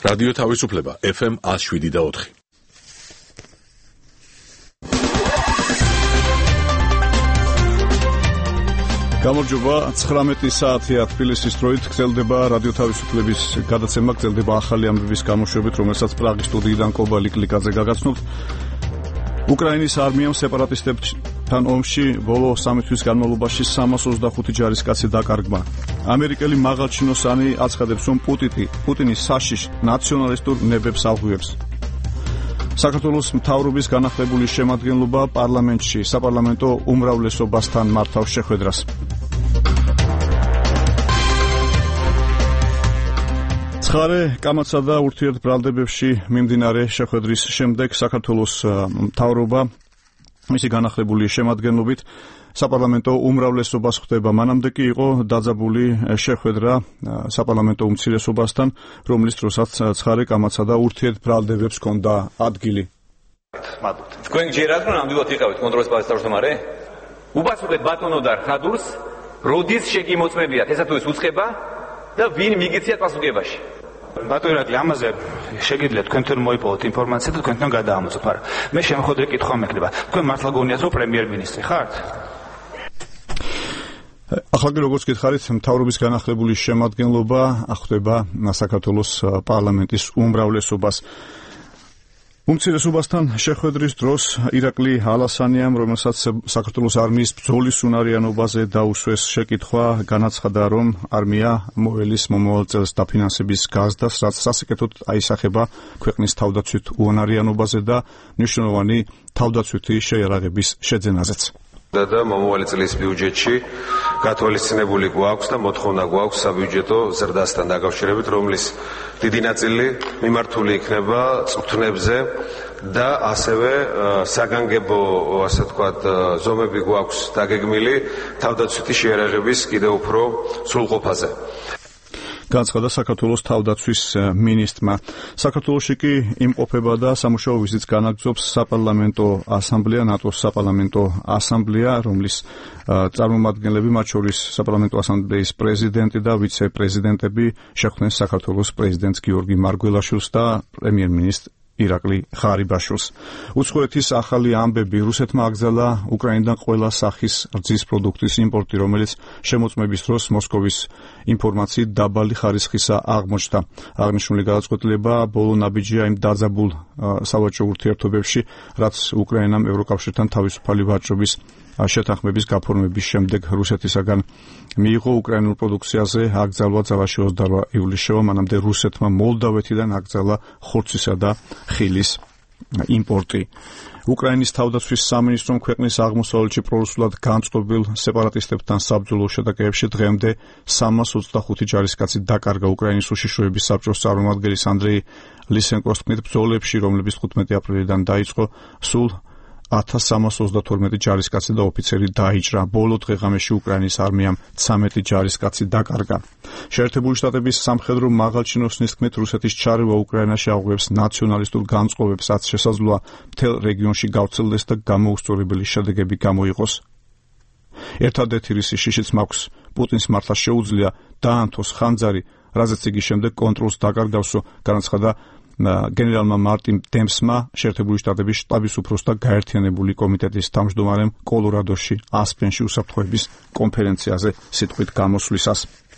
რადიო თავისუფლება FM 107.4. გამარჯობა, 19 საათია თბილისის დროით გრძელდება რადიო თავისუფლების გადაცემა, გრძელდება ახალი ამბების გამოშვებით, რომელსაც პრაღის სტუდიიდან კობა ლიკლიკაძე გაგაცნობთ. უკრაინის არმიამ სეპარატისტებთან ომში ბოლო 3 თვის განმავლობაში 325 ჯარისკაცი დაკარგა. ამერიკელი მაღალჩინოსანი აცხადებს, რომ პუტინი საშიშ ნაციონალისტურ ნებებს აღღვიებს. საქართველოს მთავრობის განახლებული შემადგენლობა პარლამენტში საპარლამენტო უმრავლესობასთან მართავს შეხვედრას. ცხარე კამათსა და ურთიერთბრალდებებში მიმდინარე შეხვედრის შემდეგ საქართველოს მთავრობა მისი განახლებული შემადგენლობით საპარლამენტო უმრავლესობას ხვდება. მანამდე კი იყო დაძაბული შეხვედრა საპარლამენტო უმცირესობასთან, რომლის დროსაც ცხარე კამათსა და ურთიერთბრალდებებს ჰქონდა ადგილი. თქვენ ჯერათ რომ ნამდვილად იყავით კონტროლის ბაზის თავმჯდომარე? უბასუხეთ ბატონო და ხადურს, როდის შეგიმოწმებიათ ესა თუ ეს უწყება და ვინ მიგეციათ პასუხებაში. ბატონო, ამაზე შეგიძლიათ თქვენთან მოიპოვოთ ინფორმაცია და თქვენთან გადაამოწმოთ, მაგრამ მე შემოხვედრე კითხვა მექნება. თქვენ მართლა გონიათ რომ პრემიერ-მინისტრი ხართ? ახლა კი როგორც გითხარით, მთავრობის განახლებული შემადგენლობა ხვდება საქართველოს პარლამენტის უმრავლესობას. უმცირესობასთან შეხვედრის დროს ირაკლი ალასანიამ, რომელსაც საქართველოს არმიის ბრძოლის უნარიანობაზე დაუსვეს შეკითხვა, განაცხადა, რომ არმია მოელის მომავალ წელს დაფინანსების გაზრდას, რაც სასიკეთოდ აისახება ქვეყნის თავდაცვით უნარიანობაზე და მნიშვნელოვანი თავდაცვითი შეიარაღების შეძენაზეც. და მომავალი წლის ბიუჯეტში გათვალისწინებული გვაქვს და მოთხოვნა გვაქვს საბიუჯეტო ზრდასთან დაკავშირებით, რომლის დიდი ნაწილი მიმართული იქნება წვრთნებზე და ასევე საგანგებო, ასე ვთქვათ, ზომები გვაქვს დაგეგმილი თავდაცვითი შეიარაღების კიდევ უფრო სრულყოფაზე. განცხადა საქართველოს თავდაცვის მინისტრმა. საქართველოში კი იმყოფება და სამუშაო ვიზიტს განაგრძობს საპარლამენტო ასამბლეა, ნატოს საპარლამენტო ასამბლეა, რომლის წარმომადგენლები, მათ შორის საპარლამენტო ასამბლეის პრეზიდენტი და ვიცე-პრეზიდენტები შეხვდნენ საქართველოს პრეზიდენტს გიორგი მარგველაშვილს და პრემიერ-მინისტრ ირაკლი ღარიბაშვილს. უცხოეთის ახალი ამბები: რუსეთმა აკრძალა უკრაინიდან ყველა სახის რძის პროდუქტის იმპორტი, რომელიც შემოწმების დროს მოსკოვის ინფორმაციით დაბალი ხარისხისა აღმოჩნდა. აღნიშნული გადაწყვეტილება ბოლო ნაბიჯია იმ დაძაბულ სავაჭრო ურთიერთობებში, რაც უკრაინამ ევროკავშირთან თავისუფალი ვაჭრობის შეთანხმების გაფორმების შემდეგ რუსეთისაგან მიიღო. უკრაინულ პროდუქციაზე აკრძალვა ძალაში 28 ივლისშევა, მანამდე რუსეთმა მოლდავეთიდან აკრძალა ხორცისა და ხილის იმპორტი. უკრაინის თავდაცვის სამინისტრომ ქვეყნის აღმოსავლეთში პრორუსულად განწყობილ სეპარატისტებთან საბრძოლო შეტაკებებში დღემდე 325 ჯარისკაცი დაკარგა. უკრაინის უშიშროების საბჭოს წარმომადგენლის ანდრეი ლისენკოს თქმით, ბრძოლებში, რომლებიც 15 აპრილიდან დაიწყო, სულ 1332 ჯარისკაცი და ოფიცერი დაიჭრა. ბოლო დღე-ღამეში უკრაინის არმიამ 13 ჯარისკაცი დაკარგა. შეერთებული შტატების სამხედრო მაღალჩინოსნის თქმით, რუსეთის ჩარევა უკრაინაში აღღვევს ნაციონალისტურ განწყობებს, რაც შესაძლოა მთელ რეგიონში გავრცელდეს და გამოუსწორებელი შედეგები გამოიღოს. ერთადერთი რისი შიშიც მაქვს, პუტინს მართლა შეუძლია დაანთოს ხანძარი, რაზეც იგი შემდეგ კონტროლს დაკარგავსო, განაცხადა გენერალმა მარტინ დემსმა, შეერთებული შტატების შტაბის უფროსთა გაერთიანებული კომიტეტის თავმჯდომარემ კოლორადოში ასპენში უსაფრთხოების კონფერენციაზე სიტყვით გამოსვლისას.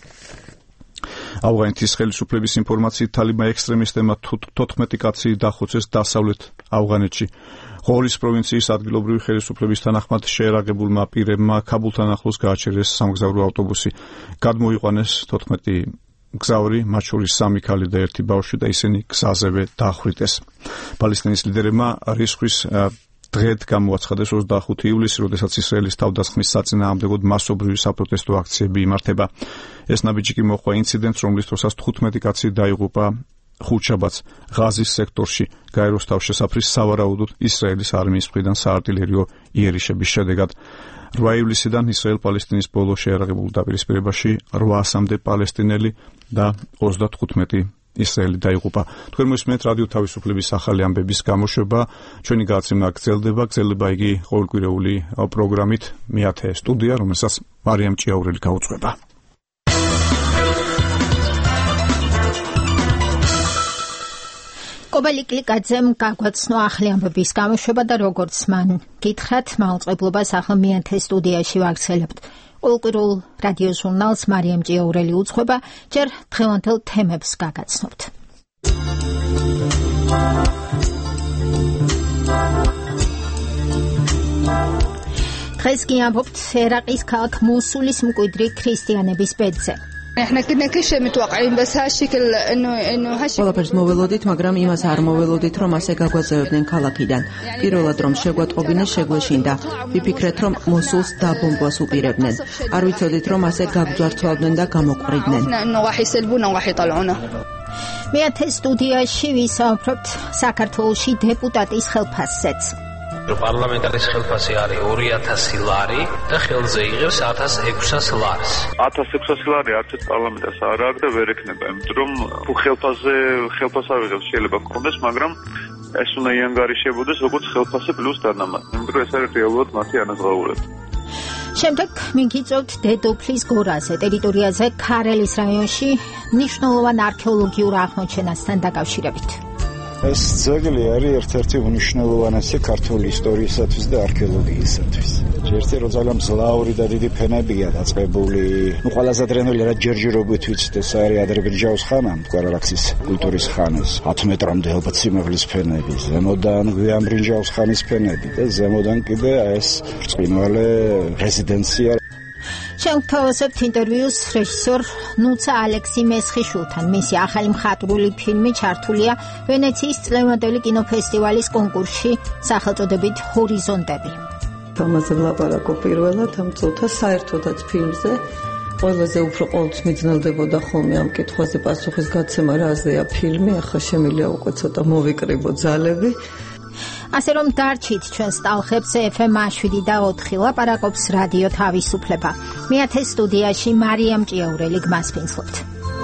ავღანეთის ხელისუფლების ინფორმაციით, თალიბა ექსტრემისტებმა 14 კაცი დახოცეს დასავლეთ ავღანეთში. ღორის პროვინციის ადგილობრივი ხელისუფლების თანახმად შეერაღებულმა პირებმა ქაბულთან ახლოს გააჩერეს სამგზავრო ავტობუსი. გადმოიყვანეს 14 გზავრი, მათ შორის 3 ქალი და 1 ბავშვი და ისინი გზაზევე დახვრიტეს. პალესტინის ლიდერებმა რისხვის დღედ გამოაცხადეს 25 ივლისი, როდესაც ისრაელის თავდასხმის საწინააღმდეგოდ მასობრივი საპროტესტო აქციები იმართება. ეს ნაბიჯი კი მოჰყვა ინციდენტს, რომლის დროსაც 15 კაცი დაიღუპა ხუთშაბათს ღაზის სექტორში გაეროს თავშესაფრის სავარაუდოდ ისრაელის არმიის მხრიდან საარტილერიო იერიშების შედეგად. 8 ივლისიდან ისრაელ-პალესტინის ბოლო შეიარაღებულ დაპირისპირებაში 800-მდე პალესტინელი და 35 ისრაელი დაიღუპა. თქვენ მოსმენთ რადიო თავისუფლების ახალი ამბების გამოშვება. ჩვენი გადაცემა გრძელდება იგი ყოველკვირეული პროგრამით. მე-10 სტუდია, რომელსაც მარიამ ჭიაურელი გაუძღვება. კობელი კლიკაძემ გაგვაცნო ახლი ამბების გამოშვება და როგორც მან გითხრათ, მაუწყებლობას ახლა მეათე სტუდიაში ვაგრძელებთ. Ოლკირულ რადიო ჟურნალს მარიამ ჭიაურელი უძღვება, ჯერ დღევანდელ თემებს გაგაცნობთ. დღეს კი ამბობთ ერაყის ქალაქ მოსულის მკვიდრი ქრისტიანების ბედზე. ყველაფერს მოველოდით, მაგრამ იმას არ მოველოდით, რომ ასე გაგვაძევებდნენ ქალაქიდან. პირველად რომ შეგვატყობინეს, შეგვეშინდა. ვიფიქრეთ, რომ მოსულს დაბომბვას უპირებდნენ. არ ვიცოდით, რომ ასე გაგძვარცვალდნენ და გამოყვრიდნენ. მეათე სტუდიაში ვისაუბრებთ საქართველოში დეპუტატის ხელფასზეც. პარლამენტარის ხელფასი არის 2000 ლარი და ხელზე იღებს 1600 ლარს. 1600 ლარი არც ერთ პარლამენტარს არ აქვს და ვერ ექნება, იმიტომ რომ ხელფას ავიღებს შეიძლება გქონდეს, მაგრამ ეს უნდა იანგარიშებოდეს როგორც ხელფასი პლუს დანამატი. იმიტომ ეს არის რეალურად მათი ანაზღაურება. შემდეგ მიგიწევთ დედოფლის გორაზე, ტერიტორიაზე ქარელის რაიონში მნიშვნელოვან არქეოლოგიურ აღმოჩენასთან დაკავშირებით. ეს ძეგლი არის ერთ-ერთი უნიშნელოვანესი ქართული ისტორიისათვის და არქეოლოგიისათვის. ერთი რომ ძალიან მძლავრი და დიდი ფენებია დაწყებული. ყველაზე ადრინდელი რა ჯერჯერობით ვიცით, ეს არის ადრებრინჯაოს ხანა, კვარალაქსის კულტურის ხანის 10 მეტრამდე ალბათ სიმაღლის ფენები, ზემოდან გვიანბრინჯაოს ხანის ფენები და ზემოდან კიდე ეს ბრწყინვალე რეზიდენცია. შევთავაზებთ ინტერვიუს რეჟისორ ნუცა ალექსი მესხიშვილთან. მისი ახალი მხატვრული ფილმი ჩართულია ვენეციის წლევანდელი კინოფესტივალის კონკურსში სახელწოდებით ჰორიზონტები. ამაზე ვლაპარაკო პირველად ამ წუთას საერთოდაც ფილმზე. ყველაზე უფრო ყოველთვის მიძნელდებოდა ხოლმე ამ კითხვაზე პასუხის გაცემა, რა აზეა ფილმი, ახლა შემიძლია უკვე ცოტა მოვიკრიბო ძალები. ასე რომ დარჩით ჩვენს ტალღებს FM 7/4 ლაპარაკობს რადიო თავისუფლება. მეათე სტუდიაში მარიამ ჭიაურელი გმასპინძლობთ.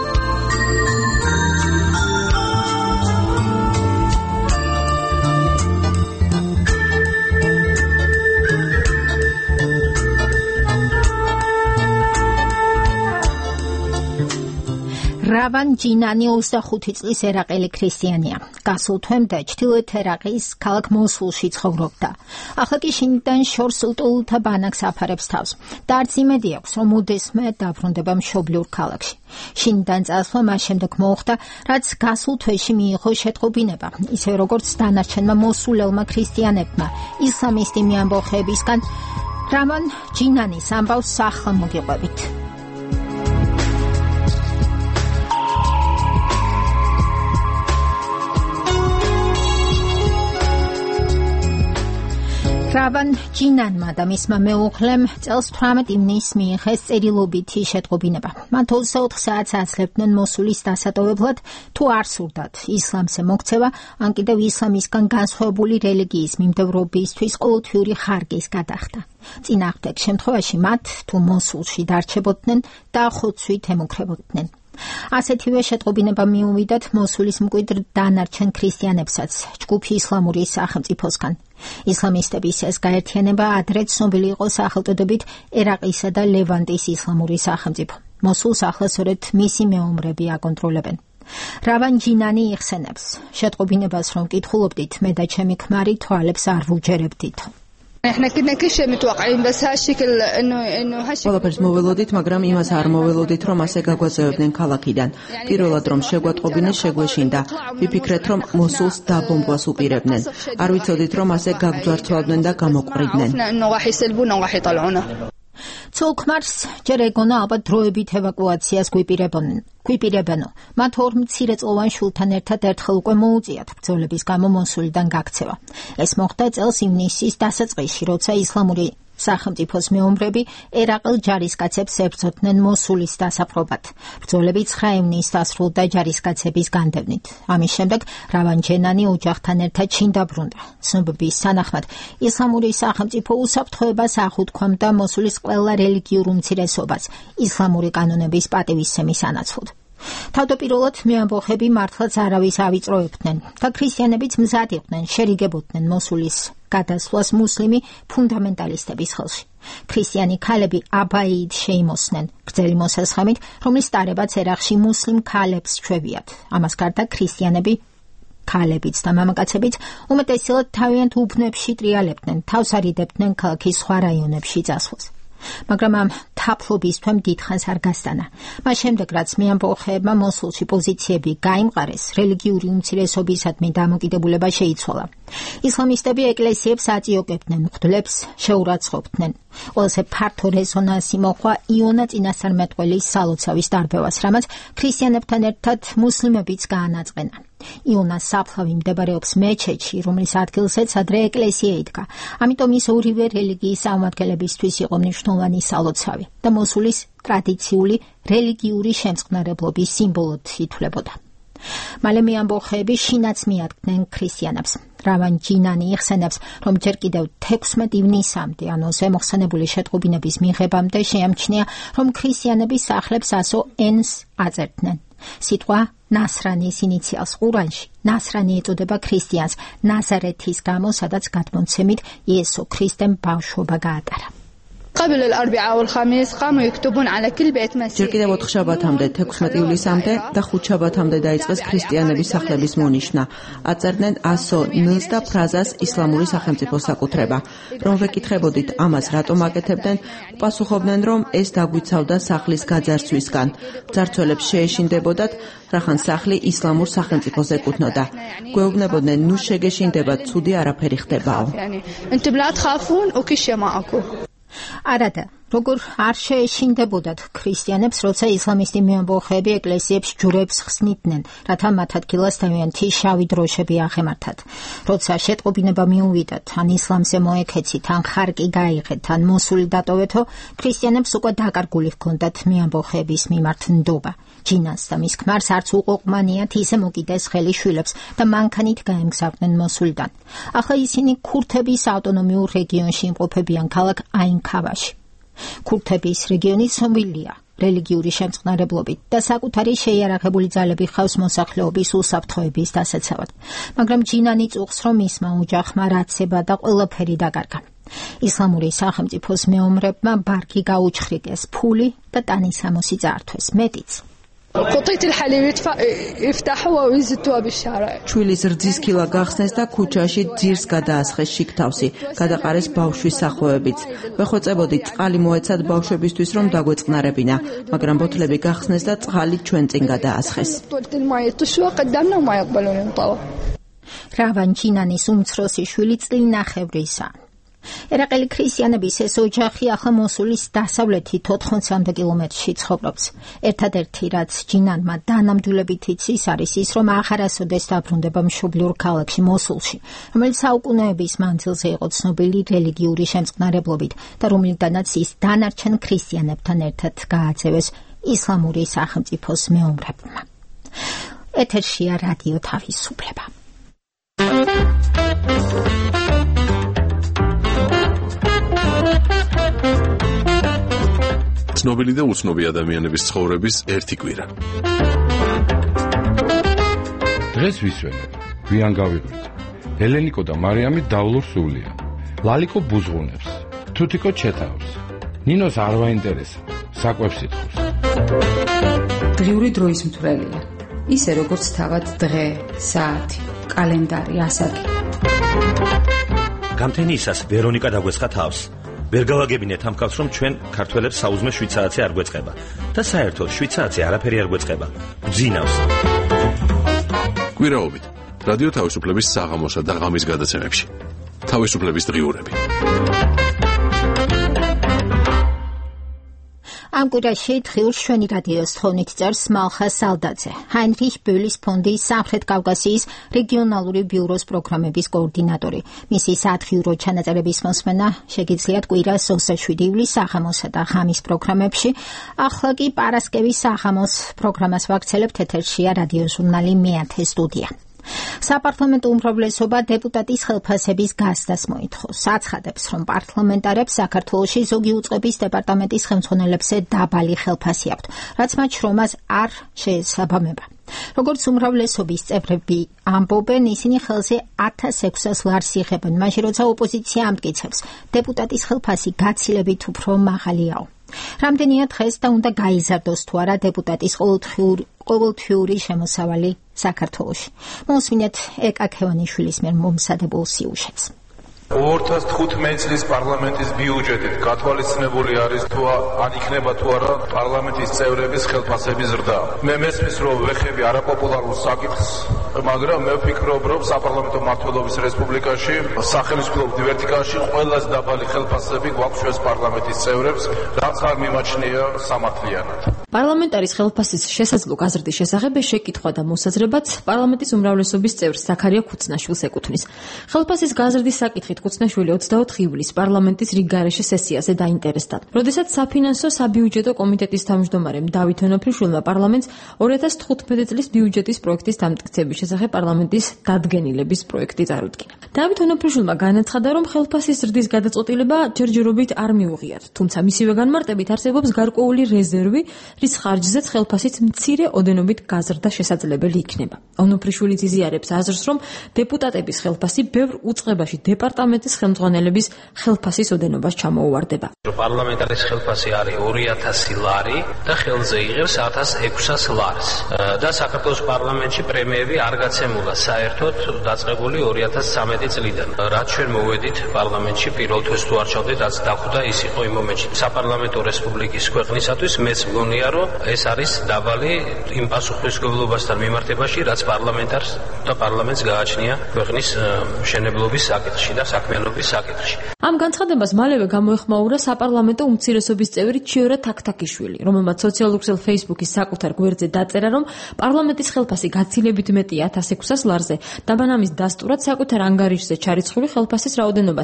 რავან ჯინანი 25 წლის ერაყელი ქრისტიანია. გასულ თვემდე ჩრდილოეთ ერაყის ქალაქ მოსულში ცხოვრობდა. ახლა კი შინიდან შორს ლტოლთა ბანაკს აფარებს თავს. და არც იმედი აქვს, რომ უდესმე დაბრუნდება მშობლიურ ქალაქში. შინიდან წასვლა მას შემდეგ მოუხდა, რაც გასულ თვეში მიიღო შეტყობინება, ისე როგორც დანარჩენმა მოსულელმა ქრისტიანებმა ისლამისტი მეამბოხეებისგან. რავან ჯინანის ამბავს ახლა მოგიყვებით. რავან ჯინანმა და მისმა მეუღლემ წელს 18 ივნისს მიიღეს წერილობითი შეტყობინება. მათ 24 საათს აძლევდნენ მოსულის დასატოვებლად, თუ არ სურდათ ისლამზე მოქცევა, ან კიდევ ისლამისგან განსხვავებული რელიგიის მიმდევრობისთვის ყოველთვიური ხარგის გადახდა. წინააღმდეგ შემთხვევაში მათ, თუ მოსულში დარჩებოდნენ, დახოცვით ემუქრებოდნენ. ასეთივე შეტყობინება მიუვიდათ მოსულის მკვიდრ დანარჩენ ქრისტიანებსაც ჯგუფი ისლამური სახელმწიფოსგან. ისლამისტების ეს გაერთიანება ადრე ცნობილი იყო სახელწოდებით ერაყისა და ლევანტის ისლამური სახელმწიფო. მოსულს ახლა სწორედ მისი მეომრები აკონტროლებენ. რავან ჯინანი იხსენებს, შეტყობინებას რომ კითხულობდით, მე და ჩემი ქმარი თვალებს არ ვუჯერებდით. ყველაფერს მოველოდით, მაგრამ იმას არ მოველოდით, რომ ასე გაგვაძევებდნენ ქალაქიდან. პირველად რომ შეგვატყობინეს, შეგვეშინდა. ვიფიქრეთ, რომ მოსულს დაბომბვას უპირებდნენ. არ ვიცოდით, რომ ასე გაგძვარცვალდნენ და გამოყვრიდნენ. ცოლ-ქმარს ჯერ ეგონა ალბათ დროებით ევაკუაციას გვიპირებენო. მათ ორ მცირეწლოვან შვილთან ერთად ერთხელ უკვე მოუწიათ ბრძოლების გამო მოსულიდან გაქცევა. ეს მოხდა წელს ივნისის დასაწყისში, როცა ისლამური სახელმწიფოს მეომრები ერაყელ ჯარისკაცებს ებრძოდნენ მოსულის დასაპყრობად. ბრძოლები 9 ივნისს დასრულდა ჯარისკაცების განდევნით. ამის შემდეგ რავან ჯინანი ოჯახთან ერთად შინ დაბრუნდა. ცნობების თანახმად, ისლამური სახელმწიფო უსაფრთხოებას აღუთქვამდა მოსულის ყველა რელიგიურ უმცირესობას ისლამური კანონების პატივისცემის სანაცვლოდ. თავდაპირველად მეამბოხები მართლაც არავის ავიწროებდნენ და ქრისტიანებიც მზად იყვნენ შერიგებოდნენ მოსულის გადასვლას მუსლიმი ფუნდამენტალისტების ხელში. ქრისტიანი ქალები აბაიდ შეიმოსდნენ გრძელი მოსასხამით, რომლის ტარებაც ერაყში მუსლიმ ქალებს ჩვევიათ. ამას გარდა ქრისტიანები ქალებიც და მამაკაცებიც უმეტესად თავიანთ უბნებში ტრიალებდნენ, თავს არიდებდნენ ქალაქის სხვა რაიონებში წასვლას. მაგრამ ამ თაფლობის თვემ დიდხანს არ გასტანა. მას შემდეგ, რაც მეამბოხეებმა მოსულში პოზიციები გაიმყარეს, რელიგიური უმცირესობისადმი დამოკიდებულება შეიცვალა. ისლამისტები ეკლესიებს აწიოკებდნენ, მღვდლებს შეურაცხყოფდნენ. ყველაზე ფართო რეზონანსი მოჰყვა იონა წინასწარმეტყველის სალოცავის დარბევას, რამაც ქრისტიანებთან ერთად მუსლიმებიც გაანაწყენა. იონას საფლავი მდებარეობს მეჩეთში, რომლის ადგილზეც ადრე ეკლესია იდგა. ამიტომ ის ორივე რელიგიის წარმომადგენლებისთვის იყო მნიშვნელოვანი სალოცავი და მოსულის ტრადიციული რელიგიური შემწყნარებლობის სიმბოლოდ ითვლებოდა. მალე მეამბოხეები შინაც მიადგნენ ქრისტიანებს. რავან ჯინანი იხსენებს, რომ ჯერ კიდევ 16 ივნისამდე, ანუ ზემოხსენებული შეტყობინების მიღებამდე შეამჩნია, რომ ქრისტიანები სახლებს ასო ენს აწერდნენ. სიტყვა ნასრანის ინიციალს ყურანში ნასრანი ეწოდება ქრისტიანს ნაზარეთის გამო, სადაც გადმოცემით იესო ქრისტემ ბავშვობა გაატარა. قبل الأربعاء والخميس قاموا يكتبون على كل بيت مسيحي. ჯერ კიდევ 4 შაბათამდე, 16 ივლისამდე და 5 შაბათამდე დაიწყეს ქრისტიანების სახლების მონიშნა. აწერდნენ ასო ნს და ფრაზას ისლამური სახელმწიფოს საკუთრება. რომ ვეკითხებოდით ამას რატომ აკეთებდნენ, პასუხობდნენ, რომ ეს დაგვიცავდა სახლის გაძარცვისგან. ძარცველებს შეეშინდებოდათ, რახან სახლი ისლამურ სახელმწიფოს ეკუთვნოდა. გვეუბნებოდნენ, ნუ შეგეშინდებათ, ცუდი არაფერი ხდებაო. انتم لا تخافون وكل شيء معكم. არადა, როგორ არ შეეშინდებოდათ ქრისტიანებს, როცა ისლამისტი მეამბოხეები ეკლესიებს ჯვრებს ხსნიდნენ, რათა მათ ადგილას თავიანთი შავი დროშები აღემართათ. როცა შეტყობინება მიუვიდათ, ან ისლამზე მოეკეცით, ან ხარკი გაიღეთ, ან მოსული დატოვეთო, ქრისტიანებს უკვე დაკარგული ჰქონდათ მეამბოხეების მიმართ ნდობა. ჯინანს და მის ქმარს არც უყოყმანიათ ისე მოკიდეს ხელი შვილებს და მანქანით გაემგზავრნენ მოსულიდან. ახლა ისინი ქურთების ავტონომიურ რეგიონში იმყოფებიან ქალაქ აინქავაში. ქურთების რეგიონი ცნობილია რელიგიური შემწყნარებლობით და საკუთარი შეიარაღებული ძალები ხავს მოსახლეობის უსაფრთხოების დასაცავად. მაგრამ ჯინანი წუხს, რომ მისმა ოჯახმა რაცება და ყველაფერი დაკარგა. ისლამური სახელმწიფოს მეომრებმა ბარგი გაუჩხრიკეს, ფული და ტანისამოსი წაართვეს, მეტიც. قطيت الحليب يفتحوها ويزتوها بالشارع. ჩვილის რძის ქილა გახსნეს და ქუჩაში ძირს გადაასხეს შიგთავსი, გადაყარეს ბავშვის სახვევებიც. ვეხვეწებოდით წყალი მოეცათ ბავშვებისთვის, რომ დაგვეწყნარებინა, მაგრამ ბოთლები გახსნეს და წყალი ჩვენ წინ გადაასხეს. რავან ჯინანის უმცროსი შვილი წლინახევრისა. ერაყელი ქრისტიანების ეს ოჯახი ახლა მოსულის დასავლეთით 80 კილომეტრში ცხოვრობს. ერთადერთი, რაც ჯინანმა დანამდვილებით იცის, არის ის, რომ აღარასოდეს დაბრუნდება მშობლიურ ქალაქში მოსულში, რომელიც საუკუნეების მანძილზე იყო ცნობილი რელიგიური შემწყნარებლობით და რომლიდანაც ის დანარჩენ ქრისტიანებთან ერთად გააძევეს ისლამური სახელმწიფოს მეომრებმა. ეთერშია რადიო თავისუფლება. ცნობილი და უცნობი ადამიანების ცხოვრების ერთი კვირა. დღეს ვისვენებ, გვიან გავიღვიძ. ელენიკო და მარიამი დავლურ სულია. ლალიკო ბუზღუნებს, თუთიკო ჩეთავს. ნინოს არ ვაინტერესა, საკვებს ითხოვს. დღიური დროის მთვრელია. ისე როგორც თავად დღე, საათი, კალენდარი, ასაკი. გამთენიისას ვერონიკა დაგვეცხა თავს. ვერ გავაგებინეთ ამ კაცს, რომ ჩვენ ქართველებს საუზმე 7 საათზე არ გვეწყება და საერთოდ 7 საათზე არაფერი არ გვეწყება. გძინავს. კვირაობით რადიო თავისუფლების საღამოსა და ღამის გადაცემებში. თავისუფლების დღიურები. ამ კვირაში დღიურ შვენი რადიოს თხოვნით წერს მალხა სალდაძე, ჰაინრიხ ბოლის ფონდის სამხრეთ კავკასიის რეგიონალური ბიუროს პროგრამების კოორდინატორი. მისი საათღიურო ჩანაწერების მოსმენა შეგიძლიათ კვირას 27 ივლისს საღამოსა და ღამის პროგრამებში. ახლა კი პარასკევის საღამოს პროგრამას ვაქცელებთ. ეთერშია რადიო ჟურნალი მეათე სტუდია. საპარლამენტო უმრავლესობა დეპუტატის ხელფასების გასდას მოითხოვს. აცხადებს, რომ პარლამენტარებს საქართველოში ზოგი უწყების დეპარტამენტის ხელმძღვანელებზე დაბალი ხელფასი აქვთ, რაც მათ შრომას არ შეესაბამება. როგორც უმრავლესობის წევრები ამბობენ, ისინი ხელზე 1600 ლარს იღებენ, მაშინ როცა ოპოზიცია ამტკიცებს, დეპუტატის ხელფასი გაცილებით უფრო მაღალიაო. რამდენია დღეს და უნდა გაიზარდოს თუ არა დეპუტატის ყოველთვიური შემოსავალი საქართველოში. მოსმინეთ ეკა ქევანიშვილის მიერ მომზადებულ სიუჟეტს. 2015 წლის პარლამენტის ბიუჯეტით გათვალისწინებული არის თუ ან იქნება თუ არა პარლამენტის წევრების ხელფასების ზრდა. მე მესმის რომ ვეხები არაპოპულარულ საკითხს, მაგრამ მე ვფიქრობ რომ საპარლამენტო მმართველობის რესპუბლიკაში სახელმწიფო ვერტიკალში ყველაზე დაბალი ხელფასები გვაქვს ჩვენს პარლამენტის წევრებს, რაც არ მიმაჩნია სამართლიანად. პარლამენტარის ხელფასის შესაძლო გაზრდის შესახებ შეკითხვა და მოსაზრებაც პარლამენტის უმრავლესობის წევრს ზაქარია ქუცნაშვილს ეკუთვნის. ხელფასის გაზრდის საკითხით ქუცნაშვილი 24 ივლისს პარლამენტის რიგგარეშე სესიაზე დაინტერესდა. როდესაც საფინანსო საბიუჯეტო კომიტეტის თავმჯდომარემ დავით ონოფრიშვილმა პარლამენტს 2015 წლის ბიუჯეტის პროექტის დამტკიცების შესახებ პარლამენტის დადგენილების პროექტი წარუდგინა. დავით ონოფრიშვილმა განაცხადა, რომ ხელფასის ზრდის გადაწყვეტილება ჯერჯერობით არ მიუღიათ, თუმცა მისივე განმარტებით არსებობს გარკვეული რეზერვი, რის ხარჯზეც ხელფასის მცირე ოდენობით გაზრდა შესაძლებელი იქნება. ონოფრიშვილიც იზიარებს აზრს, რომ დეპუტატების ხელფასი ბევრ უწყებაში დეპარტამენტის ხელმძღვანელების ხელფასის ოდენობას ჩამოუვარდება. პარლამენტარის ხელფასი არის 2000 ლარი და ხელზე იღებს 1600 ლარს. და საქართველოს პარლამენტში პრემიები არ გაცემულა საერთოდ დაწყებული 2013 წლიდან. რაც ჩვენ მოვედით პარლამენტში პირველ თვეს თუ არ ჩავდით, რაც დახვდა ის იყო იმ მომენტში. საპარლამენტო რესპუბლიკის ქვეყნისათვის მეც მგონია, რომ ეს არის დაბალი იმ პასუხისმგებლობასთან მიმართებაში, რაც პარლამენტარს და პარლამენტს გააჩნია ქვეყნის მშენებლობის საკითხში და საქმიანობის საკითხში. ამ განცხადებას მალევე გამოეხმაურა საპარლამენტო უმცირესობის წევრი ჩიორა თაქთაქიშვილი, რომელმაც სოციალურ ქსელ Facebook-ის საკუთარ გვერდზე დაწერა, რომ პარლამენტის ხელფასი გაცილებით მეტია 1600 ლარზე. დაბანამის დასტურად საკუთარ ანგარიშზე ჩარიცხული ხელფასის რაოდენობა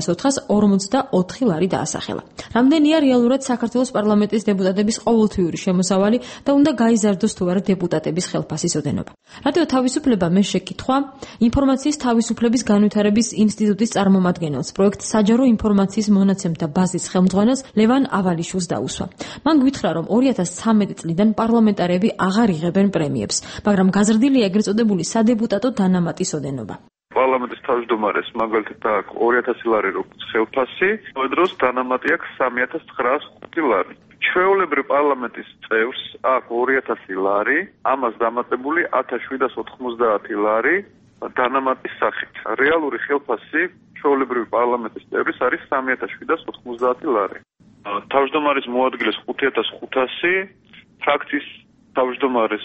3444 ლარი დაასახელა. რამდენია რეალურად საქართველოს პარლამენტის დეპუტატების ყოველთვიური შემოსავალი და უნდა გაიზარდოს თუ არა დეპუტატების ხელფასის ოდენობა. რადიო თავისუფლება მე შეკითხვა ინფორმაციის თავისუფლების განვითარების ინსტიტუტის წარმომადგენელს, პროექტ საჯარო ინფორმაციის მონაცემთა ბაზის ხელმძღვანელს ლევან ავალიშვილს დაუსვა. მან გითხრა, რომ 2013 წლიდან პარლამენტარები აღარ იღებენ პრემიებს, მაგრამ გაზრდილია ეგრეთ წოდებული სადეპუტატო დანამატის ოდენობა. პარლამენტის თავმჯდომარეს მაგალითად აქვს 2000 ლარი როგორც ხელფასი, დროს დანამატი აქვს 3905 ლარი. ჩვეულებრივ პარლამენტის წევრს აქვს 2000 ლარი, ამას დამატებული 1790 ლარი დანამატის სახით. რეალური ხელფასი ჩვეულებრივი პარლამენტის წევრის არის 3790 ლარი. თავმჯდომარის მოადგილეს 5500, ფრაქციის თავმჯდომარის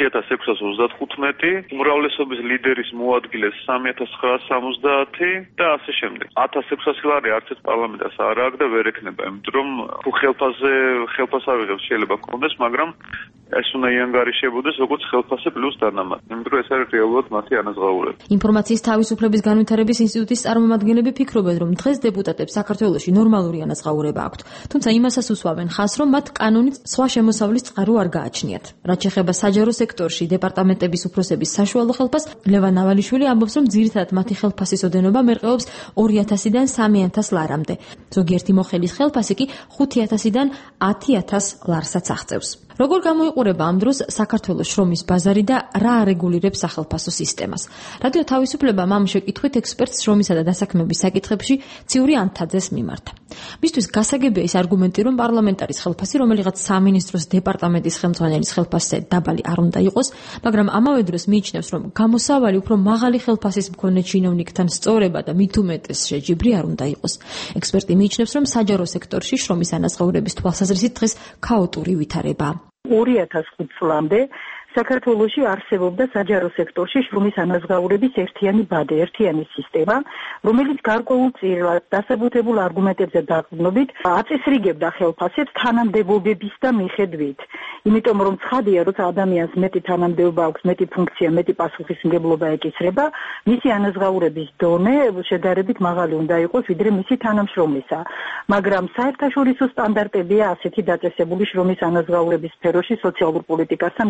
4635, უმრავლესობის ლიდერის მოადგილეს 3970 და ასე შემდეგ. 1600 ლარი არც ერთ პარლამენტას არ აქვს და ვერ ექნება, იმიტომ რომ თუ ხელფას ავიღებს შეიძლება გქონდეს, მაგრამ ეს უნდა იანგარიშებოდეს როგორც ხელფასი პლუს დანამატი. იმიტომ რომ ეს არის რეალურად მათი ანაზღაურება. ინფორმაციის თავისუფლების განვითარების ინსტიტუტის წარმომადგენლები ფიქრობენ, რომ დღეს დეპუტატებს საქართველოში ნორმალური ანაზღაურება აქვთ, თუმცა იმასაც უსვამენ ხაზს, რომ მათ კანონით სხვა შემოსავლის წყარო არ გააჩნიათ. რაც შეეხება საჯარო სექტორში დეპარტამენტების უფროსების საშუალო ხელფასს, ლევან ავალიშვილი ამბობს, რომ ძირითადად მათი ხელფასის ოდენობა მერყეობს 2000-დან 3000 ლარამდე. ზოგიერთი მოხელის ხელფასი კი 5000-დან 10000 ლარსაც აღწევს. როგორ გამოიყურება ამ დროს საქართველოს შრომის ბაზარი და რა არეგულირებს სახელფასო სისტემას? რადიო თავისუფლება ამ შეკითხვით ექსპერტს შრომისა და დასაქმების საკითხებში ციური ანთაძეს მიმართა. მისთვის გასაგებია ის არგუმენტი, რომ პარლამენტარის ხელფასი, რომელიღაც სამინისტროს დეპარტამენტის ხელმძღვანელის ხელფასზე დაბალი არ უნდა იყოს, მაგრამ ამავე დროს მიიჩნევს, რომ გამოსავალი უფრო მაღალი ხელფასის მქონე ჩინოვნიკთან სწორება და მით უმეტეს შეჯიბრი არ უნდა იყოს. ექსპერტი მიიჩნევს, რომ საჯარო სექტორში შრომის ანაზღაურების თვალსაზრისით დღეს ქაოტური ვითარებაა. 2005 წლამდე საქართველოში არსებობდა საჯარო სექტორში შრომის ანაზღაურების ერთიანი ბადე, ერთიანი სისტემა, რომელიც გარკვეულწილად დასაბუთებულ არგუმენტებზე დაყრდნობით აწესრიგებდა ხელფასებს თანამდებობების და მიხედვით. იმიტომ რომ ცხადია, როცა ადამიანს მეტი თანამდებობა აქვს, მეტი ფუნქცია, მეტი პასუხისმგებლობა ეკისრება, მისი ანაზღაურების დონე შედარებით მაღალი უნდა იყოს, ვიდრე მისი თანამშრომლისა. მაგრამ საერთაშორისო სტანდარტებია ასეთი დაწესებული შრომის ანაზღაურების სფეროში სოციალურ პოლიტიკასთან მიმართება.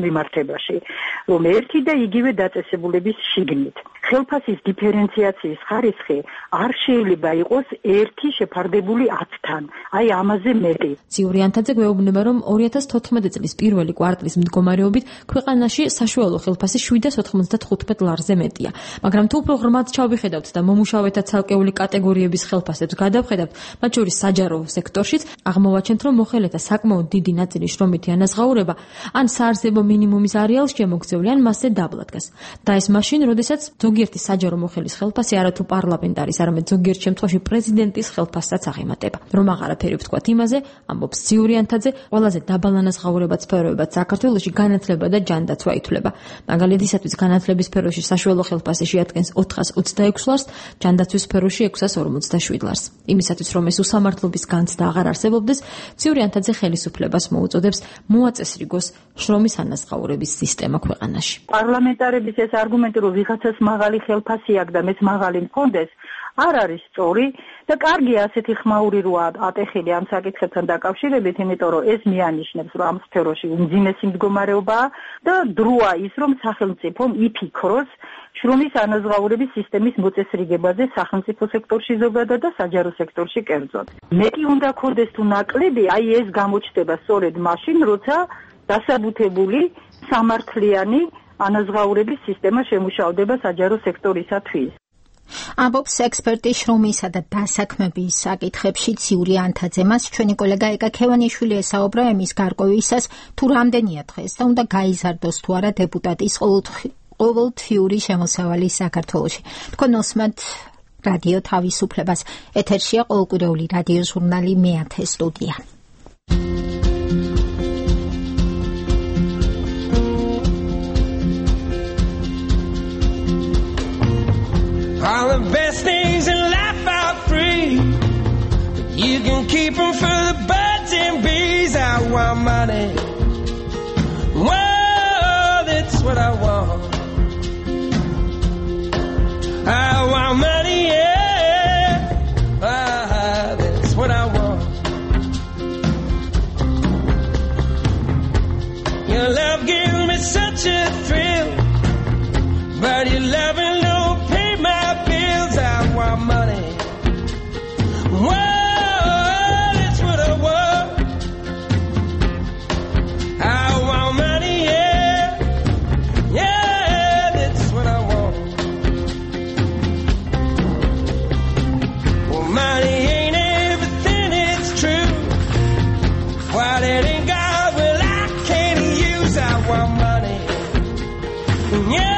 განცხადებაში, რომ ერთი და იგივე დაწესებულების შიგნით ხელფასის დიფერენციაციის ხარისხი არ შეიძლება იყოს 1 შეფარდებული 10-თან, აი ამაზე მეტი. ციური ანთაძე გვეუბნება, რომ 2014 წლის პირველი კვარტლის მდგომარეობით ქვეყანაში საშუალო ხელფასი 795 ლარზე მეტია. მაგრამ თუ უფრო ღრმად ჩავიხედავთ და მომუშავეთა ცალკეული კატეგორიების ხელფასებს გადავხედავთ, მათ შორის საჯარო სექტორშიც, აღმოვაჩენთ, რომ მოხელეთა საკმაოდ დიდი ნაწილი შრომითი ანაზღაურება ან საარსებო მინიმუმის არეალს შემოგზევლი, ან მასზე დაბლა დგას. და ეს მაშინ, როდესაც ზოგიერთი საჯარო მოხელის ხელფასი არათუ პარლამენტარის, არამედ ზოგიერთ შემთხვევაში პრეზიდენტის ხელფასსაც აღემატება. რომ აღარაფერი ვთქვათ იმაზე, ამბობს ციური ანთაძე, ყველაზე დაბალ ანაზღაურებად სფეროებად საქართველოში განათლება და ჯანდაცვა ითვლება. მაგალითისათვის განათლების სფეროში საშუალო ხელფასი შეადგენს 426 ლარს, ჯანდაცვის სფეროში 657 ლარს. იმისათვის, რომ ეს უსამართლობის განცდა აღარ არსებობდეს, ციური ანთაძე ხელისუფლებას მოუწოდებს მოაწესრიგოს შრომის ანაზღაურების სისტემა ქვეყანაში. პარლამენტარების ეს არგუმენტი, რომ ვიღაცას მაღალი ხელფასი აქვს და მეც მაღალი მქონდეს, არ არის სწორი და კარგია ასეთი ხმაური როა ატეხილი ამ საკითხებთან დაკავშირებით, იმიტომ რომ ეს მიანიშნებს, რომ ამ სფეროში უმძიმესი მდგომარეობაა და დროა ის, რომ სახელმწიფომ იფიქროს შრომის ანაზღაურების სისტემის მოწესრიგებაზე სახელმწიფო სექტორში ზოგადად და საჯარო სექტორში კერძოდ. მეტი უნდა ქონდეს თუ ნაკლები, აი ეს გამოჩნდება სწორედ მაშინ, როცა დასაბუთებული სამართლიანი ანაზღაურების სისტემა შემუშავდება საჯარო სექტორისათვის. ამბობს ექსპერტი შრომისა და დასაქმების საკითხებში ციური ანთაძე. მას ჩვენი კოლეგა ეკა ქევანიშვილი ესაუბრა იმის გარკვევისას, თუ რამდენია დღეს და უნდა გაიზარდოს თუ არა დეპუტატის ყოველთვიური შემოსავალი საქართველოში. თქვენ უსმენთ რადიო თავისუფლებას. ეთერშია ყოველკვირეული რადიო ჟურნალი მეათე სტუდია. All the best things in life are free, but you can keep them for the birds and bees. I want money. Whoa, that's what I want. I want money, yeah. That's what I want. Your love gives me such a thrill, but your loving don't pay my bills. I want money. Whoa, that's what I want. I want money, yeah. Yeah, that's what I want. Well, money ain't everything, it's true. While it ain't God, well, I can't use. I want money. Yeah.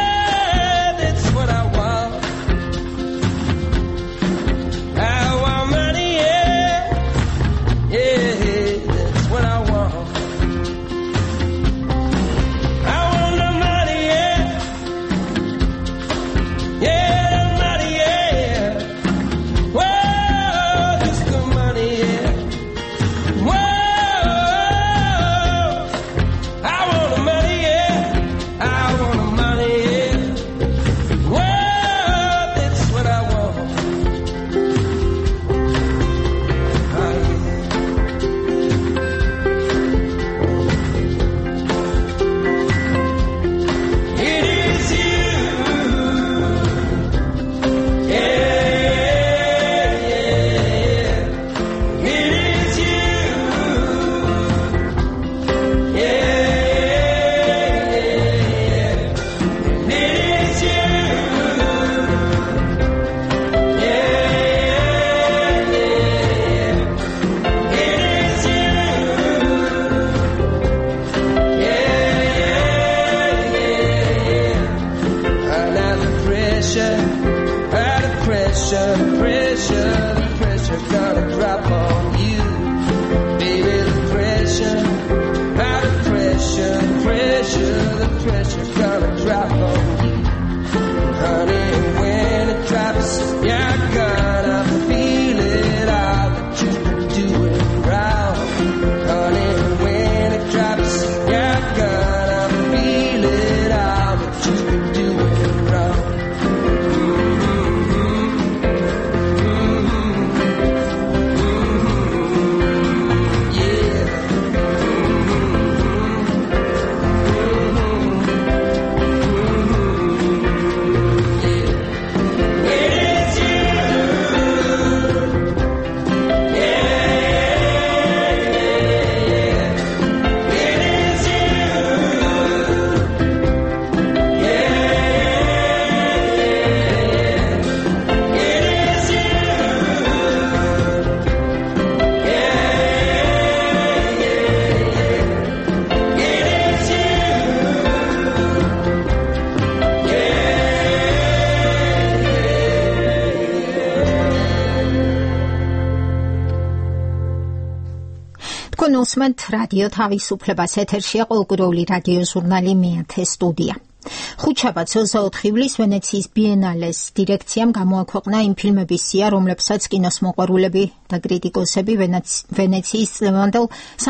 თქვენ უსმენთ რადიო თავისუფლებას, ეთერშია ყოველკვირეული რადიო ჟურნალი მეათე სტუდია. ხუთშაბათს 24 ივლისს ვენეციის ბიენალეს დირექციამ გამოაქვეყნა იმ ფილმების სია, რომლებსაც კინოს მოყვარულები და კრიტიკოსები ვენეციის წლევანდელ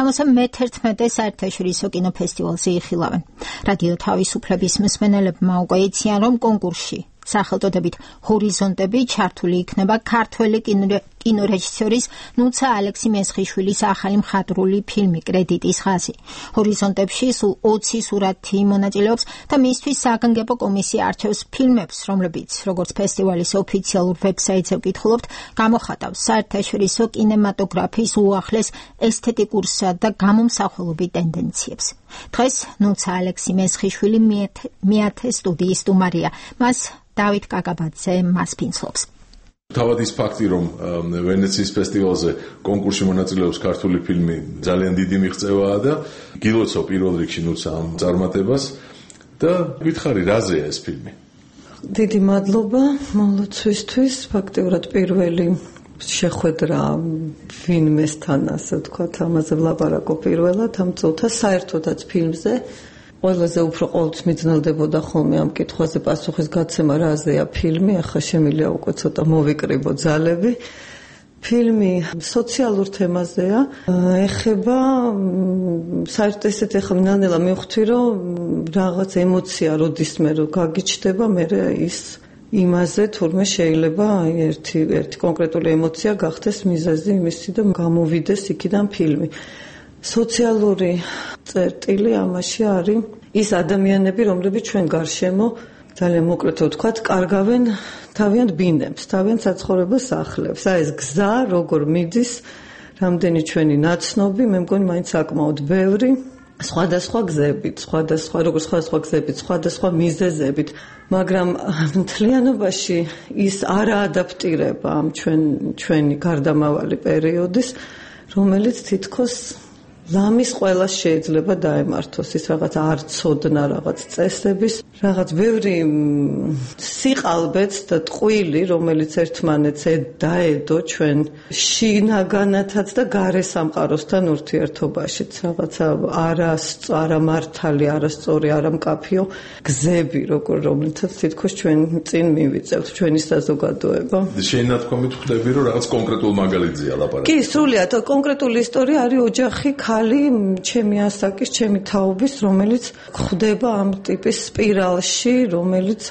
71-ე საერთაშორისო კინოფესტივალზე იხილავენ. რადიო თავისუფლების მსმენელებმა უკვე იციან, რომ კონკურსში სახელწოდებით ჰორიზონტები ჩართული იქნება ქართველი კინორეჟისორის ნუცა ალექსი-მესხიშვილის ახალი მხატვრული ფილმი კრედიტის ხაზი. ჰორიზონტებში სულ 20 სურათი მონაწილეობს და მისთვის საგანგებო კომისია არჩევს ფილმებს, რომლებიც, როგორც ფესტივალის ოფიციალურ ვებსაიტზე ვკითხულობთ, გამოხატავს საერთაშორისო კინემატოგრაფიის უახლეს ესთეტიკურსა და გამომსახველობი ტენდენციებს. დღეს ნუცა ალექსი-მესხიშვილი მეათე სტუდიის სტუმარია. მას დავით კაკაბაძე მას ფინცლობს. თავად ის ფაქტი, რომ ვენეციის ფესტივალზე კონკურსში მონაწილეობს ქართული ფილმი, ძალიან დიდი მიღწევაა და გილოცავ პირველ რიგში ნუცა ამ წარმატებას და გითხარი, რაზეა ეს ფილმი? დიდი მადლობა მოლოცვისთვის, ფაქტიურად პირველი შეხვედრა ვინმესთან, ასე ვთქვათ, ამაზე ვლაპარაკო პირველად ამ წელთა საერთოდაც ფილმზე. ყველაზე უფრო ყოველთვის მიძნელდებოდა ხოლმე ამ კითხვაზე პასუხის გაცემა, რაზეა ფილმი, ახლა შემიძლია უკვე ცოტა მოვიკრიბო ძალები. ფილმი სოციალურ თემაზეა, ეხება საერთოდ ესეთ ახლა ნელ-ნელა მივხვდი, რომ რაღაც ემოცია როდისმე რომ გაგიჩნდება, მე ის იმაზე თურმე შეიძლება ერთი კონკრეტული ემოცია გახდეს მიზეზი იმისი და გამოვიდეს იქიდან ფილმი. სოციალური წერტილი ამაში არის ის ადამიანები, რომლებიც ჩვენ გარშემო ძალიან მოკლედ ვთქვათ, კარგავენ თავიანთ ბინებს, თავიანთ საცხოვრებელ სახლებს. ეს გზა როგორ მიდის, რამდენი ჩვენი ნაცნობი, მე მგონი მაინც საკმაოდ ბევრი, სხვადასხვა გზებით, სხვადასხვა მიზეზებით, მაგრამ მთლიანობაში ის არაადაპტირება ამ ჩვენი გარდამავალი პერიოდის, რომელიც თითქოს ლამის ყველას შეიძლება დაემართოს, ის რაღაც არ ცოდნა რაღაც წესების, რაღაც ბევრი სიყალბეც და ტყვილი, რომელიც ერთმანეთს დაედო ჩვენ შინაგანათაც და გარე სამყაროსთან ურთიერთობაშიც, რაღაცა არამართალი, არასწორი, არამკაფიო გზები, რომელთაც თითქოს ჩვენ წინ მივიწევთ, ჩვენი საზოგადოება. შენათქვამით ხვდები, რომ რაღაც კონკრეტულ მაგალითზეა ლაპარაკი. კი, სრულიად კონკრეტული ისტორია არის ოჯახი, ხალი, ჩემი ასაკის, ჩემი თაობის, რომელიც ხვდება ამ ტიპის სპირალში, რომელიც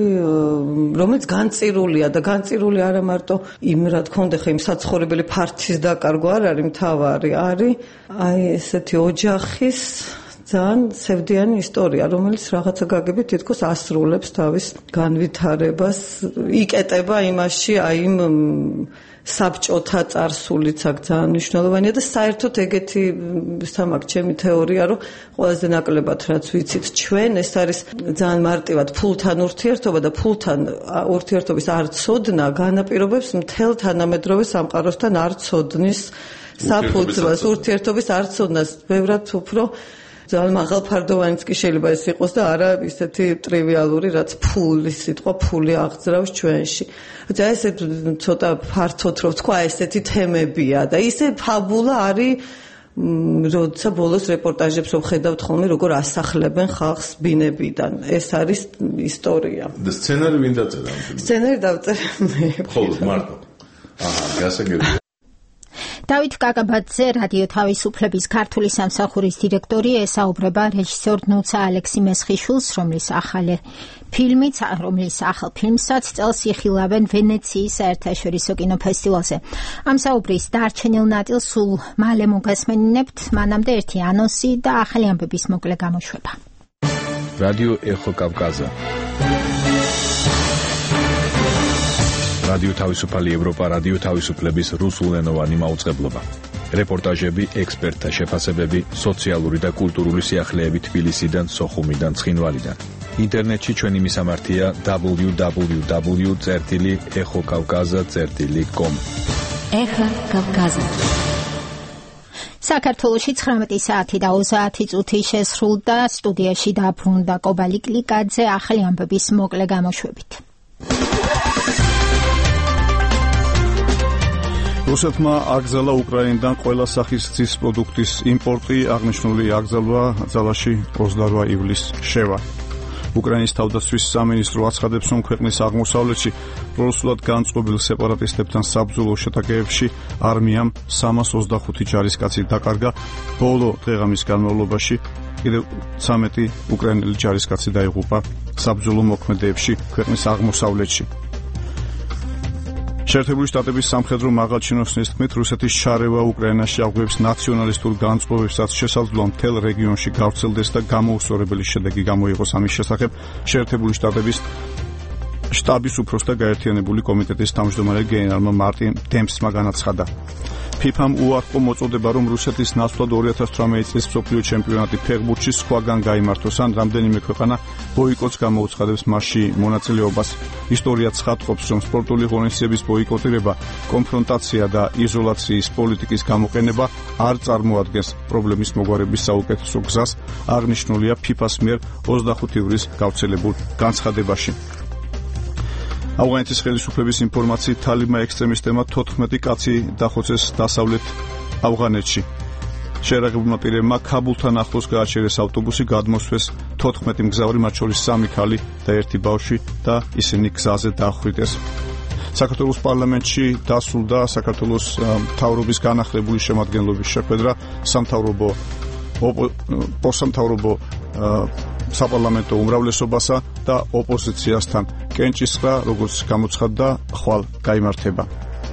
განწირულია და განწირული არა მარტო იმ რა თქმა უნდა იმ საცხოვრებელი ფართის დაკარგვა არ არის მთავარი, არის აი ესეთი ოჯახის ძალიან სევდიანი ისტორია, რომელიც რაღაცა გაგებით თითქოს ასრულებს თავის განვითარებას, იკეტება იმაში, აი იმ საბჭოთა წარსულიც აქ ძალიან მნიშვნელოვანია და საერთოდ ეგეთი სამაკ ჩემი თეორია, რომ ყველაზე ნაკლებად რაც ვიცით ჩვენ, ეს არის ძალიან მარტივად ფულთან ურთიერთობა და ფულთან ურთიერთობის არ ცოდნა განაპირობებს მთელ თანამედროვე სამყაროსთან არ ცოდნის საფუძვლას, ურთიერთობის არ ცოდნას, ბევრად უფრო ძალიან მაღალფარდოვანიც კი შეიძლება ეს იყოს და არა ისეთი ტრივიალური, რაც სიტყვა ფული აღძრავს ჩვენში. და ესე ცოტა ფართოდ რო ვთქვა, ესეთი თემებია და ისე ფაბულა არის, როცა ბოლოს რეპორტაჟებს ვხედავთ ხოლმე, როგორ ასახლებენ ხალხს ბინებიდან. ეს არის ისტორია. და სცენარი ვინ დაწერა? სცენარი დავწერე მე. ხოლმე მარტო. გასაგებია. დავით კაკაბაძე, რადიო თავისუფლების ქართული სამსახურის დირექტორი, ესაუბრება რეჟისორ ნუცა ალექსი-მესხიშვილს, რომლის ახალ ფილმსაც წელს იხილავენ ვენეციის საერთაშორისო კინოფესტივალზე. ამ საუბრის დარჩენილ ნაწილს სულ მალე მოგასმენინებთ, მანამდე ერთი ანონსი და ახალი ამბების მოკლე გამოშვება. რადიო ეხო კავკაზა. რადიო თავისუფალი ევროპა, რადიო თავისუფლების რუსულენოვანი მაუწყებლობა. რეპორტაჟები, ექსპერტთა შეფასებები, სოციალური და კულტურული სიახლეები თბილისიდან, სოხუმიდან, ცხინვალიდან. ინტერნეტში ჩვენი მისამართია www.exokavkaza.com. ეხა კავკაზა. საქართველოში 19 საათი და 30 წუთი შესრულდა, სტუდიაში დაბრუნდა კობალი კლიკაძე ახალი ამბების მოკლე გამოშვებით. რუსეთმა აკრძალა უკრაინიდან ყველა სახის ცის პროდუქტის იმპორტი, აღნიშნული აკრძალვა ძალაში 28 ივლისს შევა. უკრაინის თავდაცვის სამინისტრო აცხადებს, რომ ქვეყნის აღმოსავლეთში პრორუსულად განწყობილ სეპარატისტებთან საბრძოლო შეტაკებებში არმიამ 325 ჯარისკაცი დაკარგა. ბოლო დღეღამის განმავლობაში კიდევ 13 უკრაინელი ჯარისკაცი დაიღუპა საბრძოლო მოქმედებებში ქვეყნის აღმოსავლეთში. შეერთებული შტატების სამხედრო მაღალჩინოსნის თქმით, რუსეთის შარევა უკრაინაში აღგვევს ნაციონალისტურ განწყობებსაც შესაძლოა მთელ რეგიონში გავრცელდეს და გამოუსწორებელი შედეგი გამოიღოს ამის შესახებ შეერთებული შტატების შტაბის უფროსთა გაერთიანებული კომიტეტის თავმჯდომარე გენერალმა მარტინ დემპსმა განაცხადა. FIFA-მ უარყო მოწოდება, რომ რუსეთის ნაცვლად 2018 წლის მსოფლიო ჩემპიონატი ფეხბურთში სხვაგან გაიმართოს, ან რამდენიმე ქვეყანა ბოიკოტს გამოუცხადებს მასში მონაწილეობას. ისტორია ცხადყოფს, რომ სპორტული ღონისძიების ბოიკოტირება, კონფრონტაცია და იზოლაციის პოლიტიკის გამოყენება არ წარმოადგენს პრობლემის მოგვარების საუკეთესო გზას, აღნიშნულია FIFA-ს მიერ 25 ივლისს გავრცელებულ განცხადებაში. ავღანეთის ხელისუფლების ინფორმაციით, თალიბმა ექსტრემისტებმა 14 კაცი დახოცეს დასავლეთ ავღანეთში. შეერაღებულმა პირებმა ქაბულთან ახლოს გააჩერეს ავტობუსი, გადმოსვეს 14 მგზავრი, მათ შორის 3 ქალი და 1 ბავშვი და ისინი გზაზე დახვიდეს. საქართველოს პარლამენტში დასრულდა საქართველოს მთავრობის განახლებული შემადგენლობის შეხვედრა სამთავრობო საპარლამენტო უმრავლესობასა და ოპოზიციასთან. კენჭისყრა, როგორც გამოცხადდა, ხვალ გაიმართება.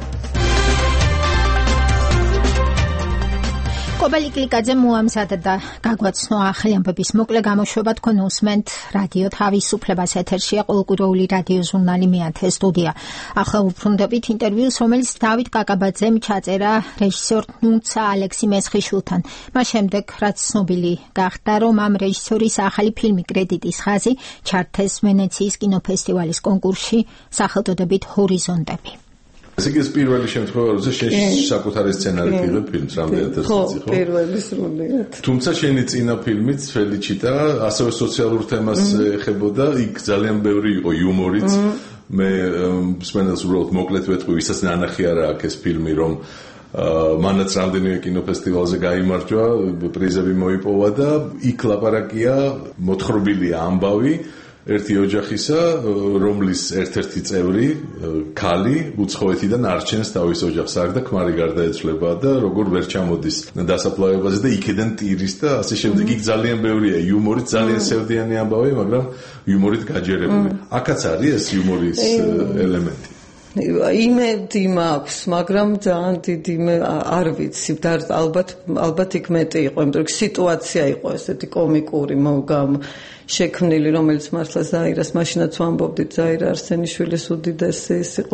კობალი კლიკაძე მოამზადა გაგვაცნო ახალი ამბების მოკლე გამოშვება. თქვენ უსმენთ რადიო თავისუფლებას, ეთერშია ყოველკვირეული რადიო ჟურნალი მეათე სტუდია. ახლა უბრუნდებით ინტერვიუს, რომელიც დავით კაკაბაძემ ჩაწერა რეჟისორ ნუცა ალექსი მესხიშვილთან. მას შემდეგ, რაც ცნობილი გახდა, რომ ამ რეჟისორის ახალი ფილმი კრედიტის ხაზი ჩართეს ვენეციის კინოფესტივალის კონკურსში სახელწოდებით ჰორიზონტები. ესე იგი, პირველი შემთხვევა, როცა შენ საკუთარი სცენარით იღებ ფილმს, რამდენად ეს ხო, პირველი სრულიად. თუმცა შენი წინა ფილმიც ფელიჩიტა ასევე სოციალურ თემას ეხებოდა, იქ ძალიან ბევრი იყო იუმორიც. მე მსმენელს უბრალოდ მოკლედ ვეთქვი, ვისაც ნანახი არა აქვს ეს ფილმი, რომ მანაც რამდენიმე კინოფესტივალზე გაიმარჯვა, პრიზები მოიპოვა და იქ ლაპარაკია, მოთხრობილია ამბავი ერთი ოჯახისა, რომლის ერთ-ერთი წევრი, ქალი, უცხოეთიდან არჩენს თავის ოჯახს, აქ და ქმარი გარდაეცვლება და როგორ ვერ ჩამოდის დასაფლავებაზე და იქიდან ტირის და ასე შემდეგ. იქ ძალიან ბევრია იუმორით, ძალიან სევდიანი ამბავი, მაგრამ იუმორით გაჯერებული. აქაც არის ეს იუმორის ელემენტი. იმედი მაქვს, მაგრამ ძალიან დიდი არ ვიცი და ალბათ იქ მეტი იყო, იმიტომ რომ სიტუაცია იყო ესეთი კომიკური შექმნილი, რომელიც მართლა ზაირას მაშინაც ვამბობდით, ზაირა არსენიშვილის უდიდესი ის იყო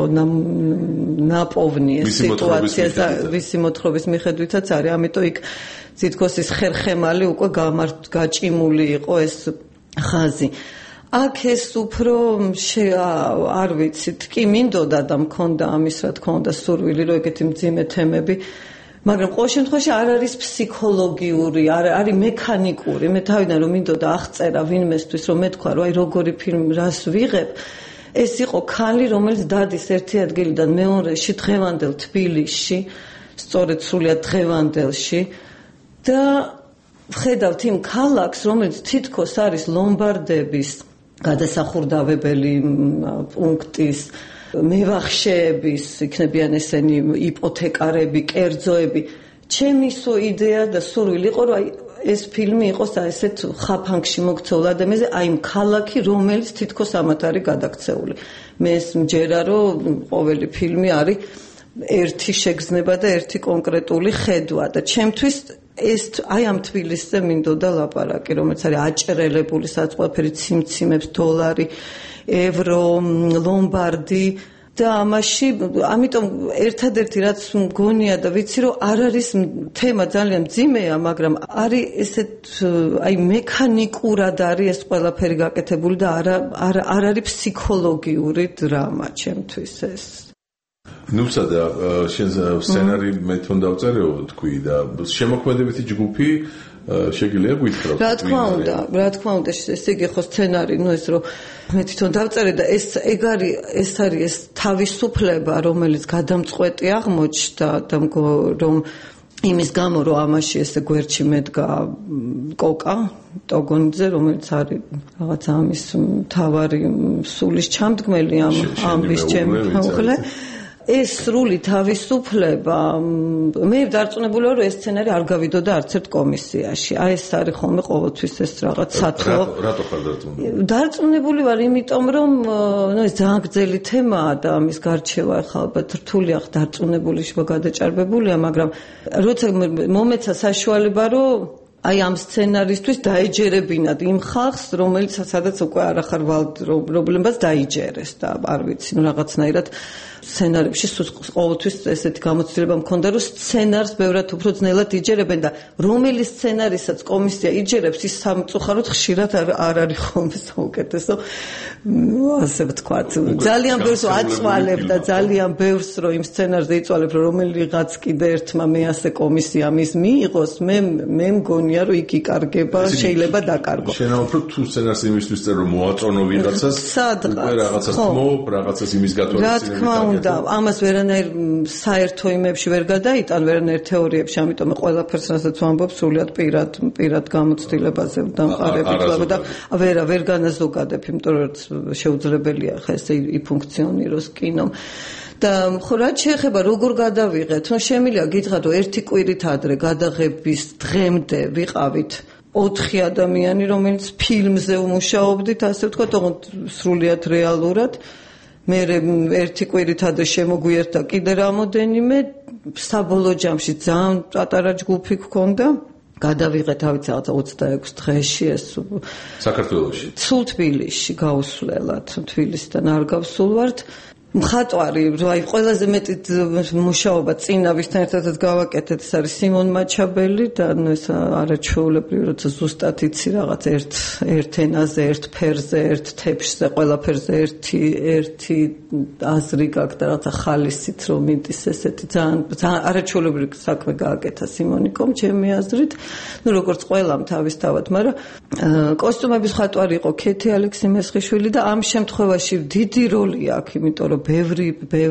ნაპოვნი ეს სიტუაცია და ვისი მოთხრობის მიხედვითაც არის, ამიტომ იქ თითქოს ის ხერხემალი უკვე გაჭიმული იყო ეს ხაზი. აქ ეს უფრო არ ვიცით, კი მინდოდა და მქონდა ამის რა თქმა უნდა სურვილი, რომ ეგეთი მძიმე თემები, მაგრამ ყოველ შემთხვევაში არ არის ფსიქოლოგიური, არის მექანიკური. მე თავიდან რომ მინდოდა აღწერა ვინმესთვის, რომ მეთქვა, რომ აი როგორი ფილმი რას ვიღებ, ეს იყო ქალი, რომელიც დადის ერთი ადგილიდან მეორეში, დღევანდელ თბილისში, სწორედ სრულიად დღევანდელში და ხედავთ იმ ქალაქს, რომელიც თითქოს არის ლომბარდების გადასახურდავებელი პუნქტის, მევახშეების, იქნებიან ესენი იპოთეკარები, კერძოები. ჩემი იდეა და სურვილი იყო, რომ ეს ფილმი იყოს ესეთ ხაფანგში მოქცეულ ადამიანზე, აი იმ ქალაქი, რომელიც თითქოს ამათ არის გადაქცეული. მე ეს მჯერა, რომ ყოველი ფილმი არის ერთი შეგრძნება და ერთი კონკრეტული ხედვა და ჩემთვის ეს აი ამ თბილისზე მინდოდა ლაპარაკი, რომელიც არის აჭრელებული, სადაც ყველაფერი ციმციმებს, დოლარი, ევრო, ლომბარდი და ამაში, ამიტომ ერთადერთი რაც მგონია და ვიცი, რომ არ არის თემა ძალიან მძიმეა, მაგრამ არის ესეთ აი მექანიკურად არის ეს ყველაფერი გაკეთებული და არ არის ფსიქოლოგიური დრამა ჩემთვის ეს. ნუცადა შენ სცენარი მე თვითონ დავწერეო თქვი და შემოქმედებითი ჯგუფი შეგიძლია გითხრა რა თქმა უნდა ესე იგი ხო სცენარი ეს რომ მე თვითონ დავწერე და ეს არის თავისუფლება რომელიც გადამწყვეტი აღმოჩნდა და რომ იმის გამო რომ ამაში ესე გვერდში მედგა კოკა ტოგონიძე რომელიც არის რაღაც ამის მთავარი სულის ჩამდგმელი ამის ჩემი უხლე ეს სრული თავისუფლება მე დარწმუნებული ვარ რომ ეს სცენარი არ გავიდოდა არც ერთ კომისიაში აი ეს არის ხოლმე ყოველთვის ეს რაღაც სათვალო რატო ხარ დარწმუნებული დარწმუნებული ვარ იმიტომ რომ ეს ძალიან გრძელი თემაა და ამის გარჩევა ახლა ალბათ რთულია დარწმუნებული გადაჭარბებულია მაგრამ როცა მომეცა საშუალება რომ აი ამ სცენარისთვის დაეჯერებინათ იმ ხალხს რომელიც სადაც უკვე არ ახარ პრობლემას დაიჯერეს და არ ვიცი რაღაცნაირად სცენარებში ყოველთვის ესეთი გამოცდილება მქონდა რომ სცენარს ბევრად უფრო ძნელად იჯერებენ და რომელი სცენარისაც კომისია იჯერებს ის სამწუხაროდ ხშირად არ არის ხოლმე საუკეთესო ასე ვთქვათ ძალიან ბევრს აწვალებ და ძალიან ბევრს რომ იმ სცენარზე იწვალებ რომ რომელიღაც კიდე ერთმა მე ასე კომისია მის მიიღოს მე მგონია რომ იქ იკარგება შეიძლება დაკარგო შენაუბრ თუ სცენარს იმისთვის წერ რომ მოაწონო ვიღაცას უკვე რაღაცას თმობ რაღაცას იმის გათვალისწინებით და ამას ვერანაირ საერთო იმებში ვერ გადაიტან ვერანაირ თეორიებში ამიტომ ყველაფერს რასაც ვამბობ სრულად პირად გამოცდილებაზე დამყარებით და ვერ განაზოგადებ იმიტომ რომ შეუძლებელია ხა ესე იფუნქციონიროს კინომ და ხო რაც შეეხება როგორ გადავიღეთ რომ შემიძლია გითხრათ რომ ერთი კვირით ადრე გადაღების დღემდე ვიყავით 4 ადამიანი რომელიც ფილმზე ვმუშაობდით ასე ვთქვათ ოღონდ სრულად რეალურად მე ერთი კვირით ადრე შემოგვიერთა კიდე რამოდენიმე საბოლოო ჯამში ძალიან პატარა ჯგუფი გქონდა გადავიღეთ ავიც რაღაცა 26 დღეში ეს საქართველოში სულ თბილისში გავუსვლელად თბილისიდან არ გავსულვართ მხატვარი აი ყველაზე მეტი მუშაობა წინა ვისთან ერთადაც გავაკეთეთ ეს არის სიმონ მაჩაბელი და ეს არაჩვეულებრივი როცა ზუსტად იცი რაღაც ერთ ენაზე ერთ ფერზე ერთ თეფშზე ყველაფერზე ერთი აზრი გაქვს და რაღაცა ხალისით რომ მინდის ესეთი ძალიან არაჩვეულებრივი საქმე გააკეთა სიმონიკომ ჩემი აზრით ну როგორც ყველამ თავისთავად მაგრამ კოსტუმების მხატვარი იყო ქეთი ალექსი-მესხიშვილი და ამ შემთხვევაში დიდი როლი აქვს იმიტომ რომ ბევრი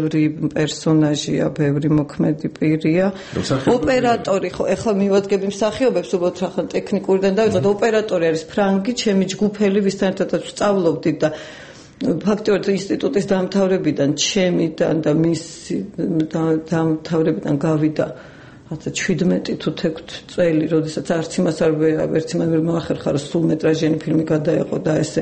პერსონაჟია, ბევრი მოქმედი პირია. ოპერატორი ხო, ეხლა მივადგები მსახიობებს, უბრალოდ რა ხან ტექნიკურიდან დავიწყოთ, ოპერატორი არის ფრანგი, ჩემი ჯგუფელი, ვისთან ერთადაც ვსწავლობდით და ფაქტობრივად ინსტიტუტის დამთავრებიდან ჩემიდან და მისი დამთავრებიდან გავიდა რაცა 17 თუ 16 წელი, როდესაც არც იმას არ ვერ მოახერხა სრულმეტრაჟიანი ფილმი გადაეყო და ესე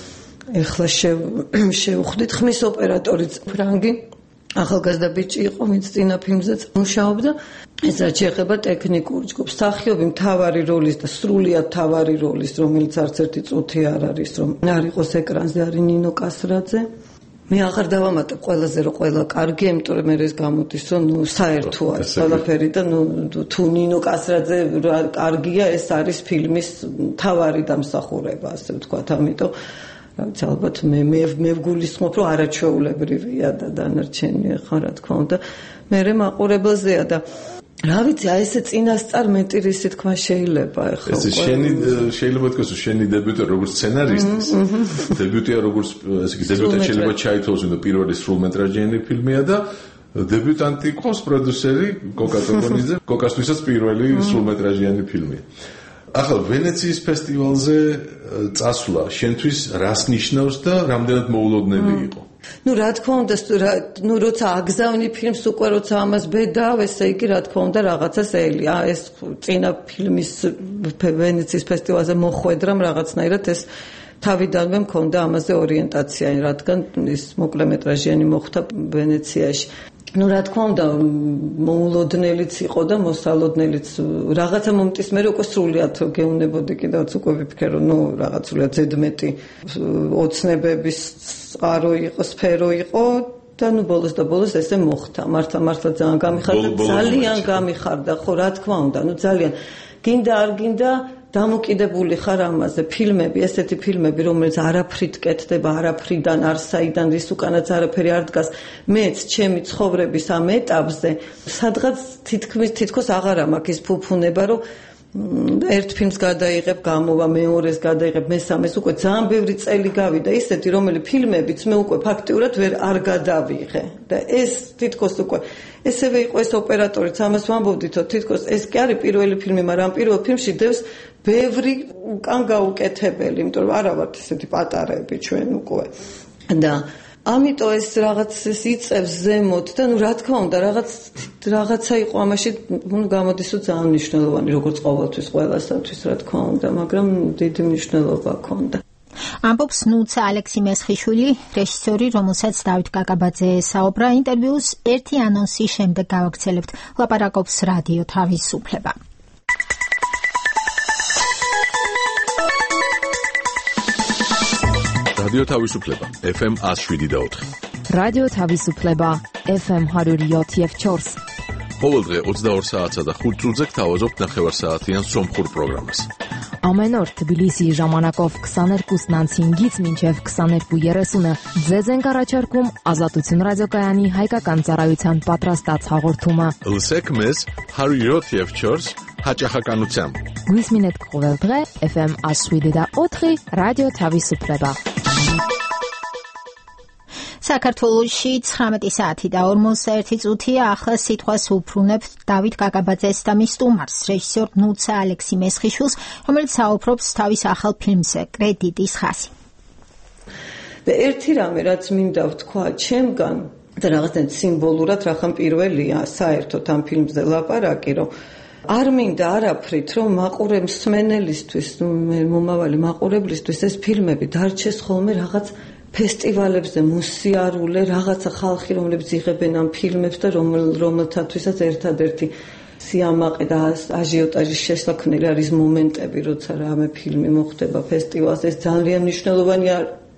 ეხლა შევხვდით ხმის ოპერატორი ფრანგი ახალგაზრდა ბიჭი იყო ვინც წინა ფილმზეც მუშაობდა ეს რაც შეეხება ტექნიკურ ჯგუფს მსახიობი მთავარი როლის და სრულიად მთავარი როლის რომელიც არც ერთი წუთი არ არის რომ არ იყოს ეკრანზე არის ნინო კასრაძე მე აღარ დავამატებ ყველაზე რომ ყველა კარგია იმიტომ რომ მე ეს გამოდის რომ საერთოა ყველაფერი და თუ ნინო კასრაძე კარგია ეს არის ფილმის მთავარი დამსახურება ასე ვთქვათ ამიტომ რაც ალბათ მე ვგულისხმობ რომ არაჩვეულებრივია და დანარჩენი ხო რა თქმა უნდა მე მაყურებელზეა და რა ვიცი აი ესე წინასწარ მეტირისი თქვა შეიძლება ახლა ეს შენი შეიძლება თქოს შენი დებიუტი როგორც სცენარისტის დებიუტია როგორც ესე იგი დებიუტი შეიძლება ჩაითვალოს ვინმე პირველი სრულმეტრაჟიანი ფილმია და დებიუტანტი ყავს პროდიუსერი კოკა ტოგონიძე კოკასთვისაც პირველი სრულმეტრაჟიანი ფილმია ახლა ვენეციის ფესტივალზე წასვლა შენთვის რას ნიშნავს და რამდენად მოულოდნელი იყო? Ну, რა თქმა უნდა, როცა აგზავნი ფილმს უკვე როცა ამას ბედავ, ესე იგი, რა თქმა უნდა, რაღაცას ელი. ეს წინა ფილმის ვენეციის ფესტივალზე მოხვედრამ რაღაცნაირად ეს თავიდანვე მქონდა ამაზე ორიენტაცია, რადგან ის მოკლემეტრაჟიანი მოხდა ვენეციაში. Ну, რა თქმა უნდა, მოულოდნელიც იყო და მოსალოდნელიც. რაღაცა მომტის მე უკვე სრულიად გეუნებოდი კიდევაც უკვე ვიფიქრე რომ რაღაც სრულიად ზედმეტი ოცნებების წყარო იყო, სფერო იყო და ბოლოს ესე მოხდა. მართლა ძალიან გამიხარდა, ძალიან გამიხარდა, ხო, რა თქმა უნდა, ძალიან გინდა არ გინდა დამოკიდებული ხარ ამაზე, ფილმები, ესეთი ფილმები, რომელიც არაფრით კეთდება, არაფრიდან, არსაიდან, რის უკანაც არაფერი არ დგას, მეც ჩემი ცხოვრების ამ ეტაპზე, სადღაც თითქოს აღარ მაქვს ის ფუფუნება, რომ ერთ ფილმს გადაიღებ, გამოვა, მეორეს გადაიღებ, მესამეს, უკვე ძალიან ბევრი წელი გავიდა, ისეთი რომელი ფილმებიც მე უკვე ფაქტიურად არ გადავიღე და ეს თითქოს უკვე ესევე იყო ეს ოპერატორიც, ამას ვამბობდით, რომ თითქოს ეს კი არის პირველი ფილმი, მაგრამ პირველ ფილმში დევს ბევრი უკან გაუკეთებელი, იმიტომ რომ არა ვართ ესეთი პატარები ჩვენ უკვე და ამიტომ ეს რაღაც ეს იწევს ზემოთ და რა თქმა უნდა რაღაცა იყო ამაში გამოდის რომ ძალიან მნიშვნელოვანი როგორც ყოველთვის ყველასთვის რა თქმა უნდა მაგრამ დიდი მნიშვნელობა ჰქონდა ამბობს ნუცა ალექსი მესხიშვილი რეჟისორი რომელსაც დავით კაკაბაძე საუბრა ინტერვიუს ერთი ანონსის შემდეგ გავაგრძელებთ ლაპარაკობს რადიო თავისუფლება რადიო თავისუფლება FM 107.4 რადიო თავისუფლება FM 107.4 ყოველდღე 22 საათსა და 5 წუთზე გთავაზობთ ნახევარსაათიან სომხურ პროგრამას. Ամեն օր Թբիլիսի ժամանակով 22:05-ից մինչև 22:30-ը ձեզ ենք առաջարկում Ազատություն ռադիոկայանի հայկական ծառայության պատրաստած հաղորդումը։ Լսեք մեզ 107.4 հաճախականությամբ։ Գույսմինետ կողելդղե FM 107.4 ռադիո Թավիսուփլեբա։ საქართველოში 19 საათი და 41 წუთია ახლა სიტყვას ვუბრუნებთ დავით კაკაბაძეს და მის სტუმარს რეჟისორ ნუცა ალექსი მესხიშვილს რომელიც საუბრობს თავის ახალ ფილმზე კრედიტის ხაზი და ერთი რამე რაც მინდა ვთქვა ჩემგან და რაღაცნაირად სიმბოლურად რახან პირველია საერთოდ ამ ფილმზე ლაპარაკი რომ არ მინდა არაფრით რომ მაყურებელისთვის მომავალი მაყურებლისთვის ეს ფილმები დარჩეს ხოლმე რაღაც ფესტივალებზე მუსიარულე რაღაცა ხალხი რომლებიც იღებენ ამ ფილმებს და რომელთათვისაც ერთადერთი სიამაყე და აჟიოტაჟის შესაქმნელი არის მომენტები როცა რამე ფილმი მოხდება ფესტივალზე ეს ძალიან მნიშვნელოვანი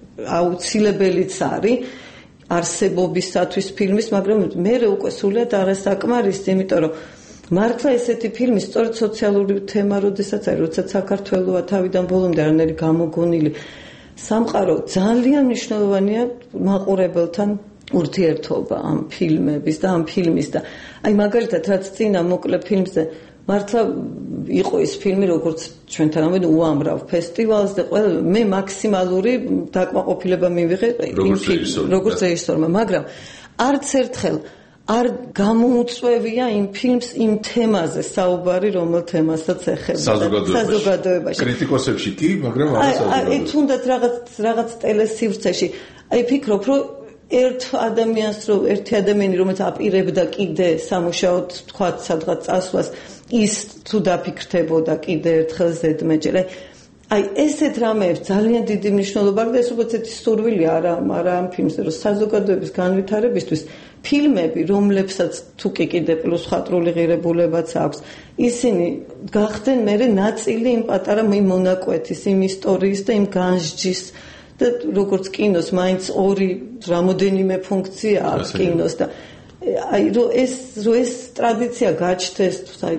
აუცილებელიც არის არსებობისათვის ფილმის მაგრამ მე უკვე სულად არასაკმარისი იმიტომ რომ მართლა ესეთი ფილმი სწორედ სოციალური თემა როდესაც არის როცა საქართველოა თავიდან ბოლომდე არანაირი გამოგონილი სამყარო ძალიან მნიშვნელოვანია მაყურებელთან ურთიერთობა ამ ფილმების და ამ ფილმის და აი მაგალითად რაც წინა მოკლე ფილმზე მართლა იყო ეს ფილმი როგორც ჩვენთან ამბობენ უამრავ ფესტივალს და ყველა მე მაქსიმალური დაკმაყოფილება მივიღე როგორც რეჟისორმა მაგრამ არც ერთხელ არ გამოუწვევია იმ ფილმს იმ თემაზე საუბარი რომელ თემასაც ეხება საზოგადოებაში კრიტიკოსებში კი მაგრამ არა საზოგადოებაში აი თუნდაც რაღაც ტელესივრცეში აი ფიქრობ რომ ერთი ადამიანი რომელიც აპირებდა კიდე სამუშაოდ თქვა სადღაც წასვლას ის თუ დაფიქრდებოდა კიდე ერთხელ ზედმეჯერ აი ესეთ რამეებს ძალიან დიდი მნიშვნელობა აქვს და ეს უბრალოდ ერთი სურვილი არა ამ ფილმზე რომ საზოგადოების განვითარებისთვის ფილმები რომლებსაც თუ კიდე პლუს ხატრული ღირებულებაც აქვს ისინი გახდნენ მე ნაწილი იმ პატარა მონაკვეთის იმ ისტორიის და იმ განსჯის და როგორც კინოს მაინც ორი რამოდენიმე ფუნქცია აქვს კინოს და აი რომ ეს ტრადიცია გაჩნდეს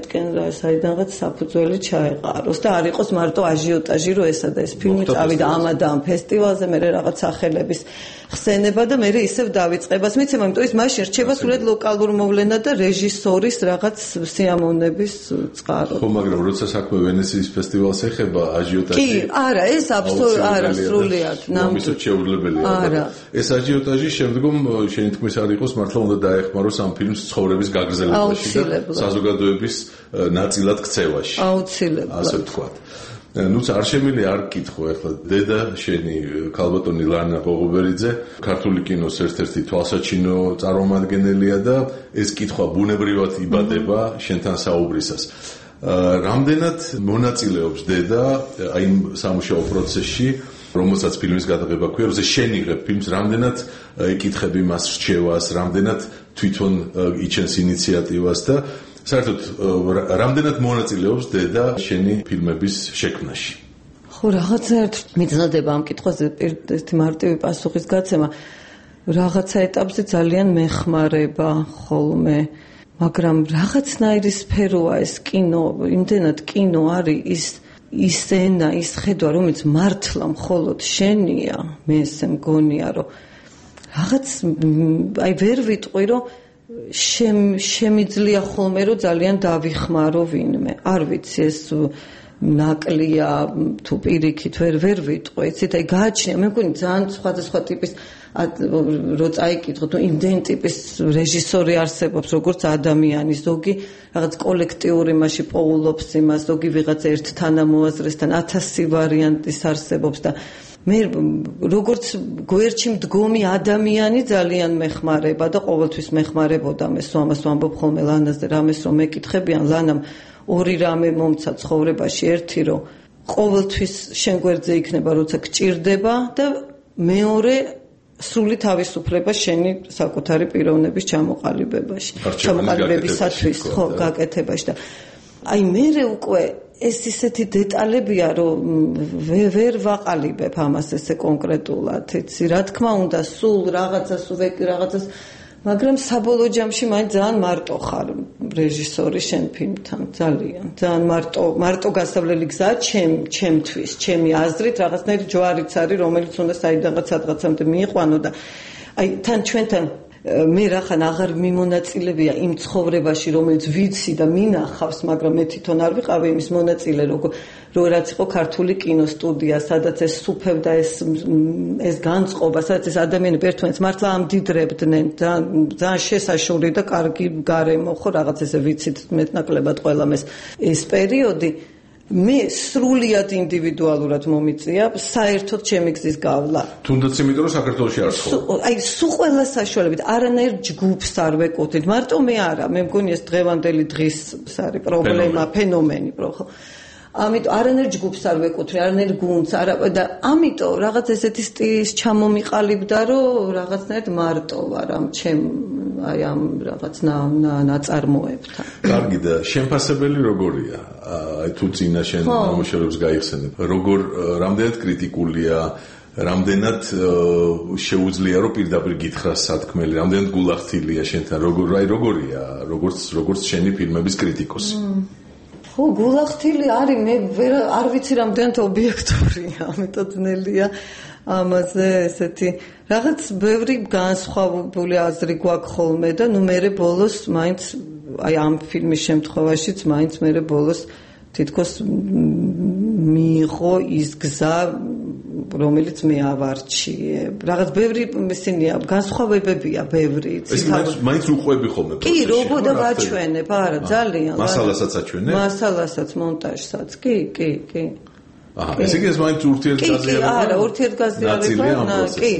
საიდანღაც საფუძველი ჩაეყაროს და არ იყოს მარტო აჟიოტაჟი რომ ესა და ეს ფილმი წავიდა ამადა ამ ფესტივალზე მე რაღაც სახელების ხსენება და მე ისევ დავიწყებას მიცემა იმიტომ ის მაშინ რჩება სულად ლოკალურ მოვლენა და რეჟისორის რაღაც სიამოვნების წყარო ხო მაგრამ როცა საქმე ვენეციის ფესტივალს ეხება აჟიოტაჟი კი არა ეს აბსოლუტურად არა სრულიად ნამდვილად შეუძლებელია ეს აჟიოტაჟი შემდგომ შენი თქმის არ იყოს მართლა უნდა დაეხმაროს ამ ფილმს ცხოვრების გაგრძელებაში და საზოგადოების ნაწილად ქცევაში აუცილებლად ასე ვთქვათ ნუ არ შემიძლია არ გკითხო ახლა დედა შენი ქალბატონი ლანა ყოღობერიძე ქართული კინოს ერთ-ერთი თვალსაჩინო წარმომადგენელია და ეს კითხვა ბუნებრივად იბადება შენთან საუბრისას რამდენად მონაწილეობს დედა აი იმ სამუშაო პროცესში რომელსაც ფილმის გადაღება ქვია როცა შენ იღებ ფილმს რამდენად ეკითხები მას რჩევას რამდენად თვითონ იჩენს ინიციატივას და საერთოდ რამდენად მონაწილეობს დედა შენი ფილმების შექმნაში? ხო, რაღაცა მიზნდება ამ კითხვაზე ერთი მარტივი პასუხის გაცემა. რაღაცა ეტაპზე ძალიან მეხმარება ხოლმე, მაგრამ რაღაცნაირი სფეროა ეს კინო, იმდენად კინო არის ის ისენა ის ხედვა რომელიც მართლა მხოლოდ შენია მე ესე მგონია რომ რაღაც აი ვერ ვიტყვი რომ შემიძლია ხოლმე რომ ძალიან დავიხმარო ვინმე არ ვიცი ეს ნაკლია თუ პირიქით ვერ ვიტყვი იცით აი გააჩნია მე მგონი ძალიან სხვადასხვა ტიპის რო წაიკითხო თუ იმდენ ტიპის რეჟისორი არსებობს როგორც ადამიანი ზოგი რაღაც კოლექტიური მასში პოულობს იმას ზოგი ვიღაც ერთ თანამოაზრესთან 1000 ვარიანტის არსებობს და მე როგორც გვერდში მდგომი ადამიანი ძალიან მეხმარება და ყოველთვის მეხმარებოდა მე ამას ვამბობ ხოლმე ლანაზე რამეს რომ მეკითხებიან ლანამ ორი რამე მომცა ცხოვრებაში ერთი რომ ყოველთვის შენ გვერდზე იქნება როცა გჭირდება და მეორე სრული თავისუფლება შენი საკუთარი პიროვნების ჩამოყალიბებისათვის ხო გაკეთებაში და აი მე უკვე ეს ისეთი დეტალებია რომ ვერ ვაყალიბებ ამას ესე კონკრეტულად იცი რა თქმა უნდა სულ რაღაცას მაგრამ საბოლოო ჯამში მაინც ძალიან მარტო ხარ რეჟისორი შენ ფილმთან ძალიან მარტო გასავლელი გზაა ჩემთვის ჩემი აზრით რაღაცნაირი ჯვარიც არის რომელიც უნდა საიდანღაც სადღაცამდე მიიყვანო და აი თან ჩვენთან მე რახან აღარ მიმონაწილებია იმ ცხოვრებაში რომელიც ვიცი და მინახავს მაგრამ მე თვითონ არ ვიყავი იმის მონაწილე რო რაც იყო ქართული კინოსტუდია სადაც ეს სუფევდა ეს განწყობა სადაც ეს ადამიანები ერთმანეთს მართლა ამდიდრებდნენ ძალიან შესაშური და კარგი გარემო ხო რაღაც ესე ვიცით მეტნაკლებად ყველამ ეს პერიოდი მე სრულიად ინდივიდუალურად მომიწია საერთოდ ჩემი გზის გავლა. თუნდაც იმიტომ რომ საქართველოში არ ცხოვრობ. აი სულ ყველა საშუალებით არანაირ ჯგუფს არ ვეკუთვნით. მარტო მე არა, მე მგონი ეს დღევანდელი დღის არის პრობლემა, ფენომენი ხო. ამიტომ არანაირ ჯგუფს არ ვეკუთვნი, არანაირ გუნდს, და ამიტომ რაღაც ესეთი სტილის ჩამომიყალიბდა, რომ რაღაცნაირად მარტო ვარ აი ამ რაღაც ნაწარმოებთან. კარგი და შემფასებელი როგორია? აი თუ წინა შენ ნამუშევრებს გაიხსენებ. რამდენად კრიტიკულია, რამდენად შეუძლია რომ პირდაპირ გითხრას სათქმელი, რამდენად გულახთილია შენთან, როგორია, როგორც შენი ფილმების კრიტიკოსი. ხო, გულახთილი არის, მე არ ვიცი რამდენად ობიექტურია, ამიტომ ძნელია ამაზე ესეთი რაღაც ბევრი განსხვავებული აზრი გვაქვს ხოლმე და ნუ მე ბოლოს მაინც აი ამ ფილმის შემთხვევაშიც მაინც მე ბოლოს თითქოს მიიღო ის გზა რომელიც მე ავარჩიე რაღაც ბევრი ისინია განსხვავებებია ბევრი ეს მაინც უყვები ხოლმე კი რობოდა ვაჩვენებ არა ძალიან მასალასაც აჩვენებ მასალასაც მონტაჟსაც კი ესე იგი ეს მაინც ურთიერთგაზიარება არა ურთიერთგაზიარება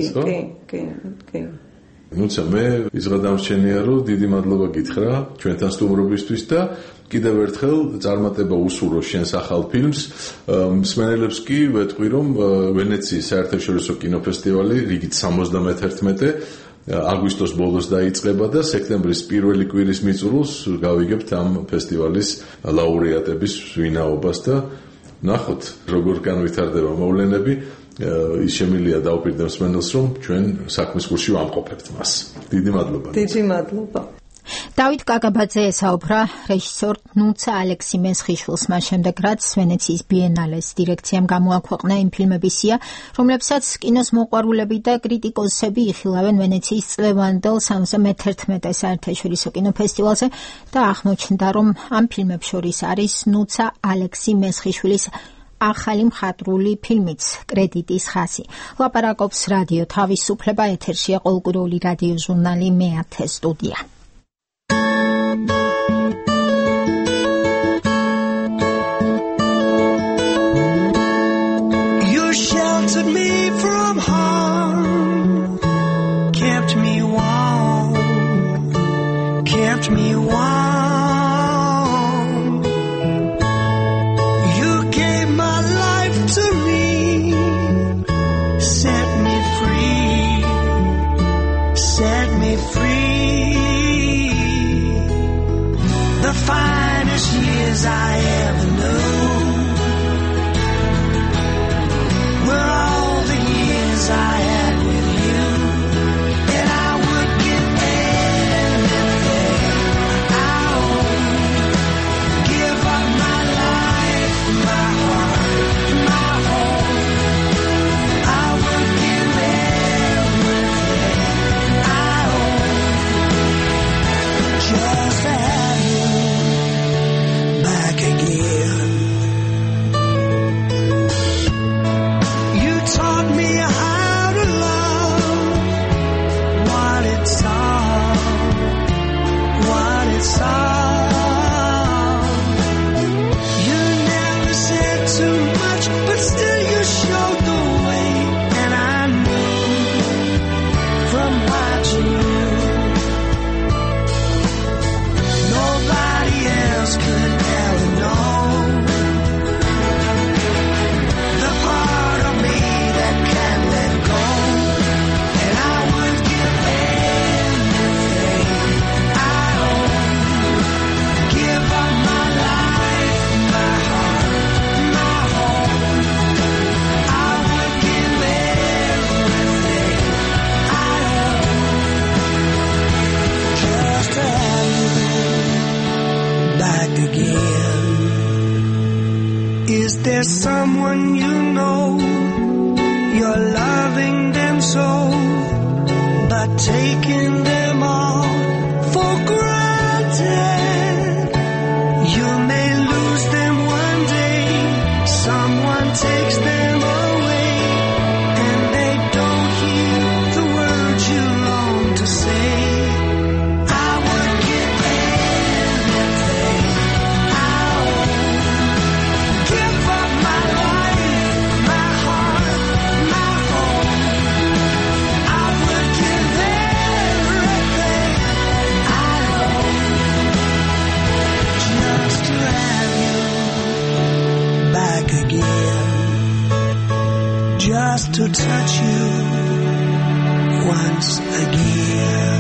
კი ნუცა მე იზღადამრჩენია რომ დიდი მადლობა გითხრა ჩვენთან სტუმრობისთვის და კიდევ ერთხელ წარმატება უსურვო შენს ახალ ფილმს მსმენელებს კი ვეთქვი რომ ვენეციის საერთაშორისო კინოფესტივალი რიგით 71 აგვისტოს ბოლოს დაიწყება და სექტემბრის პირველი კვირის მიწურულს გავიგებთ ამ ფესტივალის ლაურეატების ვინაობას და ნახოთ როგორ განვითარდება მოვლენები ის შემიძლია დაუპირდე მსმენელს რომ ჩვენ საქმის კურსში ვამყოფებთ მას. დიდი მადლობა. დიდი მადლობა. დავით კაკაბაძე ესაუბრა რეჟისორ ნუცა ალექსი მესხიშვილს მას შემდეგ რაც ვენეციის ბიენალეს დირექციამ გამოაქვეყნა იმ ფილმების სია რომლებსაც კინოს მოყვარულები და კრიტიკოსები იხილავენ ვენეციის წლევანდელ 71 საერთაშორისო კინოფესტივალზე და აღმოჩნდა რომ ამ ფილმებს შორის არის ნუცა ალექსი მესხიშვილის ახალი მხატვრული ფილმიც კრედიტის ხაზი. ლაპარაკობს რადიო თავისუფლება ეთერშია ყოველკვირეული რადიო ჟურნალი მეათე სტუდია. You sheltered me from harm, kept me warm. Set me free. Is there someone you know you're loving them so, but taking them all for granted? You may lose them one day, someone takes them away, and they don't hear the words you long to say. I would give everything I own, give up my life, my heart, my home. I would give everything I own just to have you back again, just to touch you once again.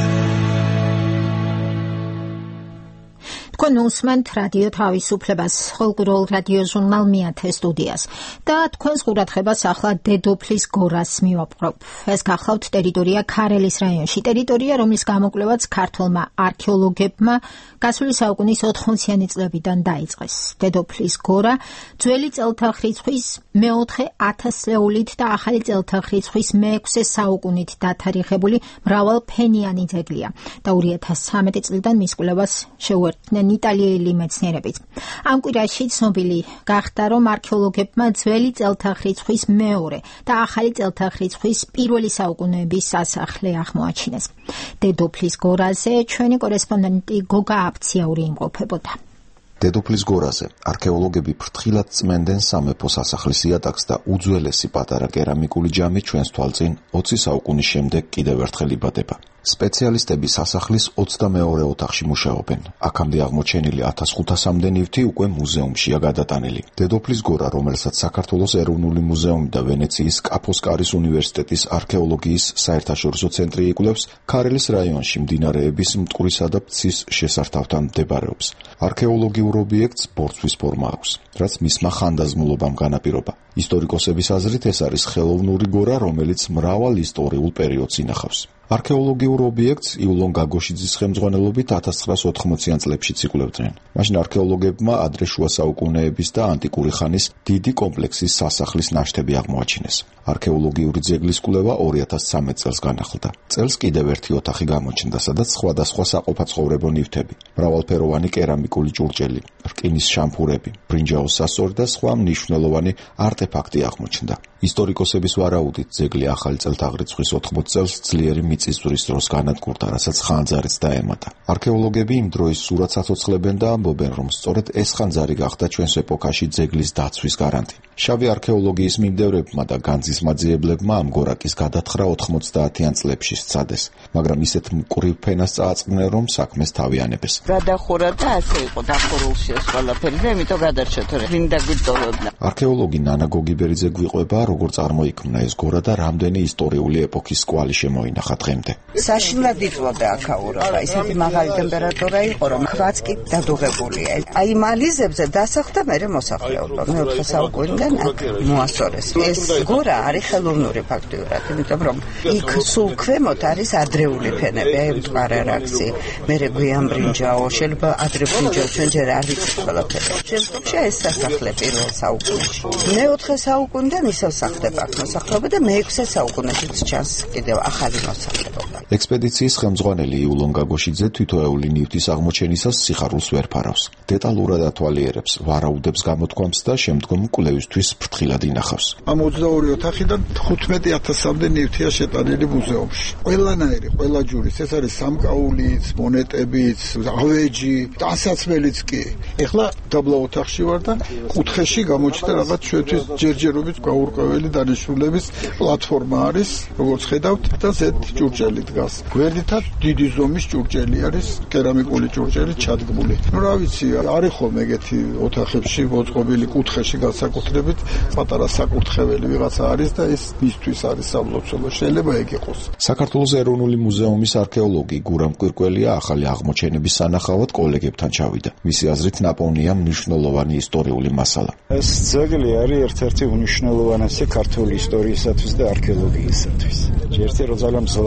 თქვენ უსმენთ რადიო თავისუფლებას, ხალხურ რადიო ჟურნალ მეათე სტუდიას და თქვენს ყურადღებას ახლა დედოფლის გორას მივაპყრობ. ეს გახლავთ ტერიტორია ქარელის რაიონში, ტერიტორია, რომლის გამოკვლევაც ქართველმა არქეოლოგებმა გასული საუკუნის 80-იანი წლებიდან დაიწყეს. დედოფლის გორა ძველი წელთაღრიცხვის მეოთხე ათასწლეულით და ახალი წელთაღრიცხვის მეექვსე საუკუნით დათარიღებული მრავალფენიანი ძეგლია და 2013 წლიდან მის კვლევას შეუერთდნენ იტალიელი მეცნიერებიც. ამ კვირაში ცნობილი გახდა, რომ არქეოლოგებმა ძველი წელთაღრიცხვის მეორე და ახალი წელთაღრიცხვის პირველი საუკუნეების სასახლე აღმოაჩინეს. დედოფლის გორაზე ჩვენი კორესპონდენტი გოგა აფციაური იმყოფებოდა. დედოფლის გორაზე არქეოლოგები ფრთხილად წმენდნენ სამეფო სასახლის იატაკს და უძველესი პატარა კერამიკული ჯამი ჩვენს თვალწინ 20 საუკუნის შემდეგ კიდევ ერთხელ იბადება. სპეციალისტები სასახლის 22-ე ოთახში მუშაობენ. აქამდე აღმოჩენილი 1500-მდე ნივთი უკვე მუზეუმშია გადატანილი. დედოფლის გორა, რომელსაც საქართველოს ეროვნული მუზეუმი და ვენეციის კაფოსკარის უნივერსიტეტის არქეოლოგიის საერთაშორისო ცენტრი იკვლევს, ქარელის რაიონში მდინარეების მტკვრისა და ფცის შესართავთან მდებარეობს. არქეოლოგიურ ობიექტს ბორცვის ფორმა აქვს, რაც მისმა ხანდაზმულობამ განაპირობა. ისტორიკოსების აზრით ეს არის ხელოვნური გორა, რომელიც მრავალ ისტორიულ პერიოდს ინახავს. არქეოლოგიურ ობიექტს იულონ გაგოშიძის ხელმძღვანელობით 1980-იან წლებშიც იკვლევდნენ. მაშინ არქეოლოგებმა ადრე შუა საუკუნეების და ანტიკური ხანის დიდი კომპლექსის სასახლის ნაშთები აღმოაჩინეს. არქეოლოგიური ძეგლის კვლევა 2013 წელს განახლდა. წელს კიდევ ერთი ოთახი გამოჩნდა, სადაც სხვადასხვა საყოფაცხოვრებო ნივთები, მრავალფეროვანი კერამიკული ჭურჭელი, რკინის შამფურები, ბრინჯაოს სასორი და სხვა მნიშვნელოვანი არტეფაქტი აღმოჩნდა. ისტორიკოსების ვარაუდით, ძეგლი ახალი წელთაღრიცხვის 80 წელს ძლიერი მიწისძვრის დროს განადგურდა, რასაც ხანძარიც დაემატა. არქეოლოგები იმ დროის სურათს აცოცხლებენ და ამბობენ, რომ სწორედ ეს ხანძარი გახდა ჩვენს ეპოქაში ძეგლის დაცვის გარანტი. შავი არქეოლოგიის მიმდევრებმა და განძის მაძიებლებმა ამ გორაკის გადათხრა 90-იან წლებში სცადეს, მაგრამ ისეთ მკვრივ ფენას წააწყდნენ, რომ საქმეს თავი ანებეს. გადახურა და ასე იყო დახურულში ეს ყველაფერი და იმიტომ გადარჩა თორე ვინ დაგვიტოვებდა. არქეოლოგი ნანა გოგიბერიძე გვიყვება, როგორ წარმოიქმნა ეს გორა და რამდენი ისტორიული ეპოქის კვალი შემოინახა დღემდე. საშინლად იწვოდა აქაურობა, ისეთი მაღალი ტემპერატურა იყო, რომ ქვაც კი დადუღებულია. აი მალიზებზე დასახლდა მერე მოსახლეობა. მეოთხე საუკუნიდან აქ მოასწორეს. ეს გორა არის ხელოვნური ფაქტიურად, იმიტომ რომ იქ სულ ქვემოთ არის ადრეული ფენები, აი მტკვარ-არაქსი, მერე გვიანბრინჯაო, შეიძლება ადრე ბრინჯაო ჩვენ ჯერ არ ვიცით ყველაფერი. შემდგომში ეს სასახლე პირველ საუკუნეში. მეოთხე საუკუნიდან ისევ სახდება აქ მოსახლეობა და მეექვსე საუკუნეშიც ჩანს კიდევ ახალი მოსახლეობა. ექსპედიციის ხელმძღვანელი იულონ გაგოშიძე თვითოეული ნივთის აღმოჩენისას სიხარულს ვერ ფარავს. დეტალურად ათვალიერებს, ვარაუდებს გამოთქვამს და შემდგომ კვლევისთვის ფრთხილად ინახავს. ამ 22 ოთახიდან 15000-მდე ნივთია შეტანილი მუზეუმში. ყველანაირი, ყველა ჯურის, ეს არის სამკაულიც, მონეტებიც, ავეჯი, დასაცმელიც კი. ეხლა დაბლა ოთახში ვარ და კუთხეში გამოჩნდა რაღაც ჩვენთვის ჯერჯერობით გაურკვეველი დანიშნულების პლატფორმა არის, როგორც ხედავთ, და ზედ ჭურჭელი დგას. გვერდითაც დიდი ზომის ჭურჭელი არის, კერამიკული ჭურჭელი ჩადგმული. ნუ რა ვიცი, არის ხოლმე ეგეთი ოთახებში მოწყობილი კუთხეში განსაკუთრებით პატარა საკურთხეველი ვიღაცა არის და ეს მისთვის არის სამლოცველო. შეიძლება ეგ იყოს. საქართველოს ეროვნული მუზეუმის არქეოლოგი გურამ კვირკველია ახალი აღმოჩენების სანახავად კოლეგებთან ჩავიდა. მისი აზრით ნაპოვნია მნიშვნელოვანი ისტორიული მასალა. ეს ძეგლი არის ერთ-ერთი უნიშნელოვანესი ქართული ისტორიისათვის და არქეოლოგიისათვის. ერთი რომ ძალიან მძლავრი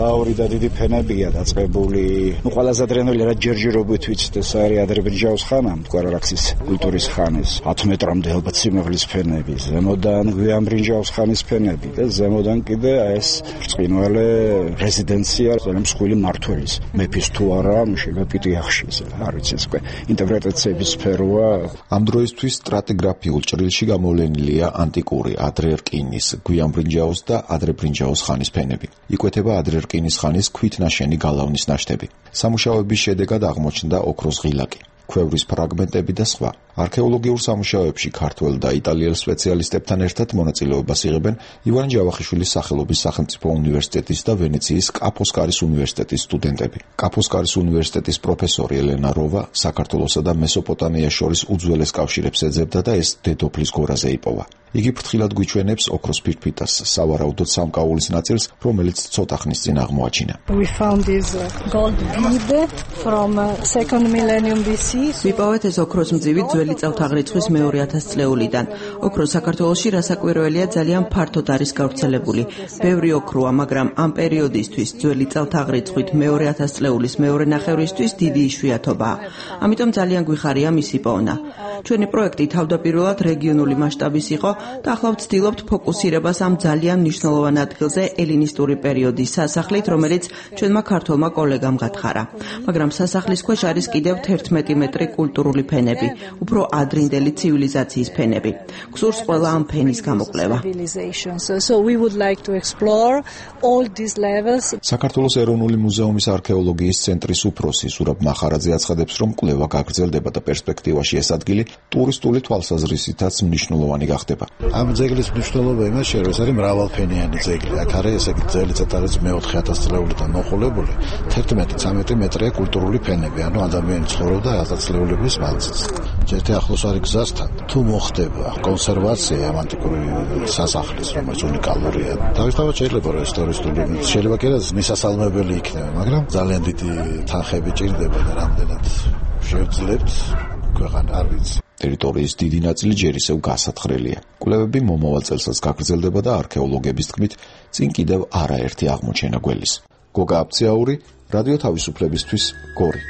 ზლაური და დიდი ფენებია დაწყებული. ყველაზე ადრინდელი რა ჯერჯერობით ვიცით, ეს არის ადრებრინჯაოს ხანა, გვარარაქსის კულტურის ხანის 10 მეტრამდე ალბათ სიმაღლის ფენები, ზემოდან გვიანბრინჯაოს ხანის ფენები და ზემოდან კიდე ეს ბრწყინვალე რეზიდენცია, ძალიან მსხვილი მმართველის. მეფის თუ არა, შეიძლება პიტი ახშის, არ ვიცი ეს ინტერპრეტაციების სფეროა. ამ დროისთვის სტრატიგრაფიულ ჭრილში გამოვლენილია ანტიკური ადრერკინის, გვიანბრინჯაოს და ადრებრინჯაოს ხანის ფენები. იკვეთება ადრერკინის ხანის ქვით ნაშენი გალავნის ნაშთები. სამუშაოების შედეგად აღმოჩნდა ოქროს ღილაკი, ქვევრის ფრაგმენტები და სხვა. არქეოლოგიურ სამუშაოებში ქართველ და იტალიელ სპეციალისტებთან ერთად მონაწილეობას იღებენ ივან ჯავახიშვილის სახელობის სახელმწიფო უნივერსიტეტის და ვენეციის კაფოსკარის უნივერსიტეტის სტუდენტები. კაფოსკარის უნივერსიტეტის პროფესორი ელენა როვა საქართველოსა და მესოპოტამიას შორის უძველეს კავშირებს ეძებდა და ეს დედოფლის გორაზე იპოვა. იგი ფრთხილად გვიჩვენებს ოქროს ფირფიტას, სავარაუდოდ სამკაულის ნაწილს, რომელიც ცოტა ხნის წინ აღმოაჩინა. We found this gold bead from 2nd millennium BC. ვიპოვეთ ეს ოქროს მძივი ძველი წელთაღრიცხვის 2000 წლეულიდან. ოქრო საქართველოში რასაკვირველია ძალიან ფართოდ არის გავრცელებული. ბევრი ოქროა, მაგრამ ამ პერიოდისთვის ძველი წელთაღრიცხვით 2000 წლეულის მეორე ნახევრისთვის დიდი იშვიათობაა. ამიტომ ძალიან გვიხარია მისი პოვნა. ჩვენი პროექტი თავდაპირველად რეგიონული მასშტაბის იყო და ახლა ვცდილობთ ფოკუსირებას ამ ძალიან მნიშვნელოვან ადგილზე ელინისტური პერიოდის სასახლით, რომელიც ჩვენმა ქართველმა კოლეგამ გათხარა. მაგრამ სასახლის ქვეშ არის კიდევ 11 მეტრი კულტურული ფენები, უფრო ადრინდელი ცივილიზაციის ფენები. გსურს ყველა ამ ფენის გამოკვლევა. So we would like to explore all these levels. საქართველოს ეროვნული მუზეუმის არქეოლოგიის ცენტრის უფროსი ზურაბ მახარაძე აცხადებს, რომ კვლევა გაგრძელდება და პერსპექტივაში ეს ადგილი ტურისტული თვალსაზრისითაც მნიშვნელოვანი გახდება. ამ ძეგლის მნიშვნელობა იმაშია, რომ ეს არის მრავალფენიანი ძეგლი. აქ არის ესე იგი ძველი წელთაღრიცხვის 4000 წლეულიდან მოყოლებული 11-13 მეტრია კულტურული ფენები, ანუ ადამიანი ცხოვრობდა 1000 წლეულების მანძილზე. ერთი ახლოს არის გზასთან, თუ მოხდება კონსერვაცია ამ ანტიკური სასახლის, რომელიც უნიკალურია. თავისთავად შეიძლება რომ ისტორიული შეიძლება კი მისასალმებელი იქნება, მაგრამ ძალიან დიდი თანხები ჭირდება და რამდენად შევძლებთ ქვეყანა არ ვიცი. ტერიტორიის დიდი ნაწილი ჯერ ისევ გასათხრელია. კვლევები მომავალ წელსაც გაგრძელდება და არქეოლოგების თქმით, წინ კიდევ არაერთი აღმოჩენა გველის. გოგა აბციაური, რადიო თავისუფლებისთვის, გორი.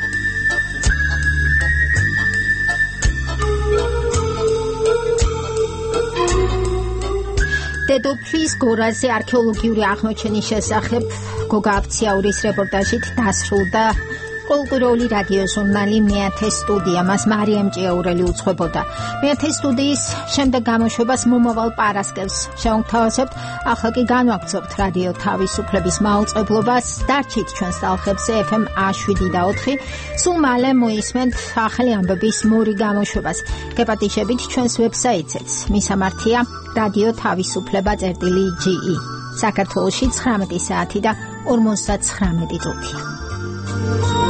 დედოფლის გორაზე არქეოლოგიური აღმოჩენის შესახებ გოგა აბციაურის რეპორტაჟით დასრულდა კულტურული რადიო ჟურნალი მეათე სტუდია. მას მარიამ ჭიაურელი უძღვებოდა. მეათე სტუდიის შემდეგ გამოშვებას მომავალ პარასკევს შევთავაზებთ. ახლა კი განვაგრძობთ რადიო თავისუფლების მაუწყებლობას. დარჩით ჩვენს ტალღებზე FM 107.4. სულ მალე მოისმენთ ახალი ამბების მორი გამოშვებას. გეპატიჟებით ჩვენს ვებსაიტზეც. მისამართია რადიო თავისუფლება.ge. საქართველოში 19 საათი და 59 წუთია.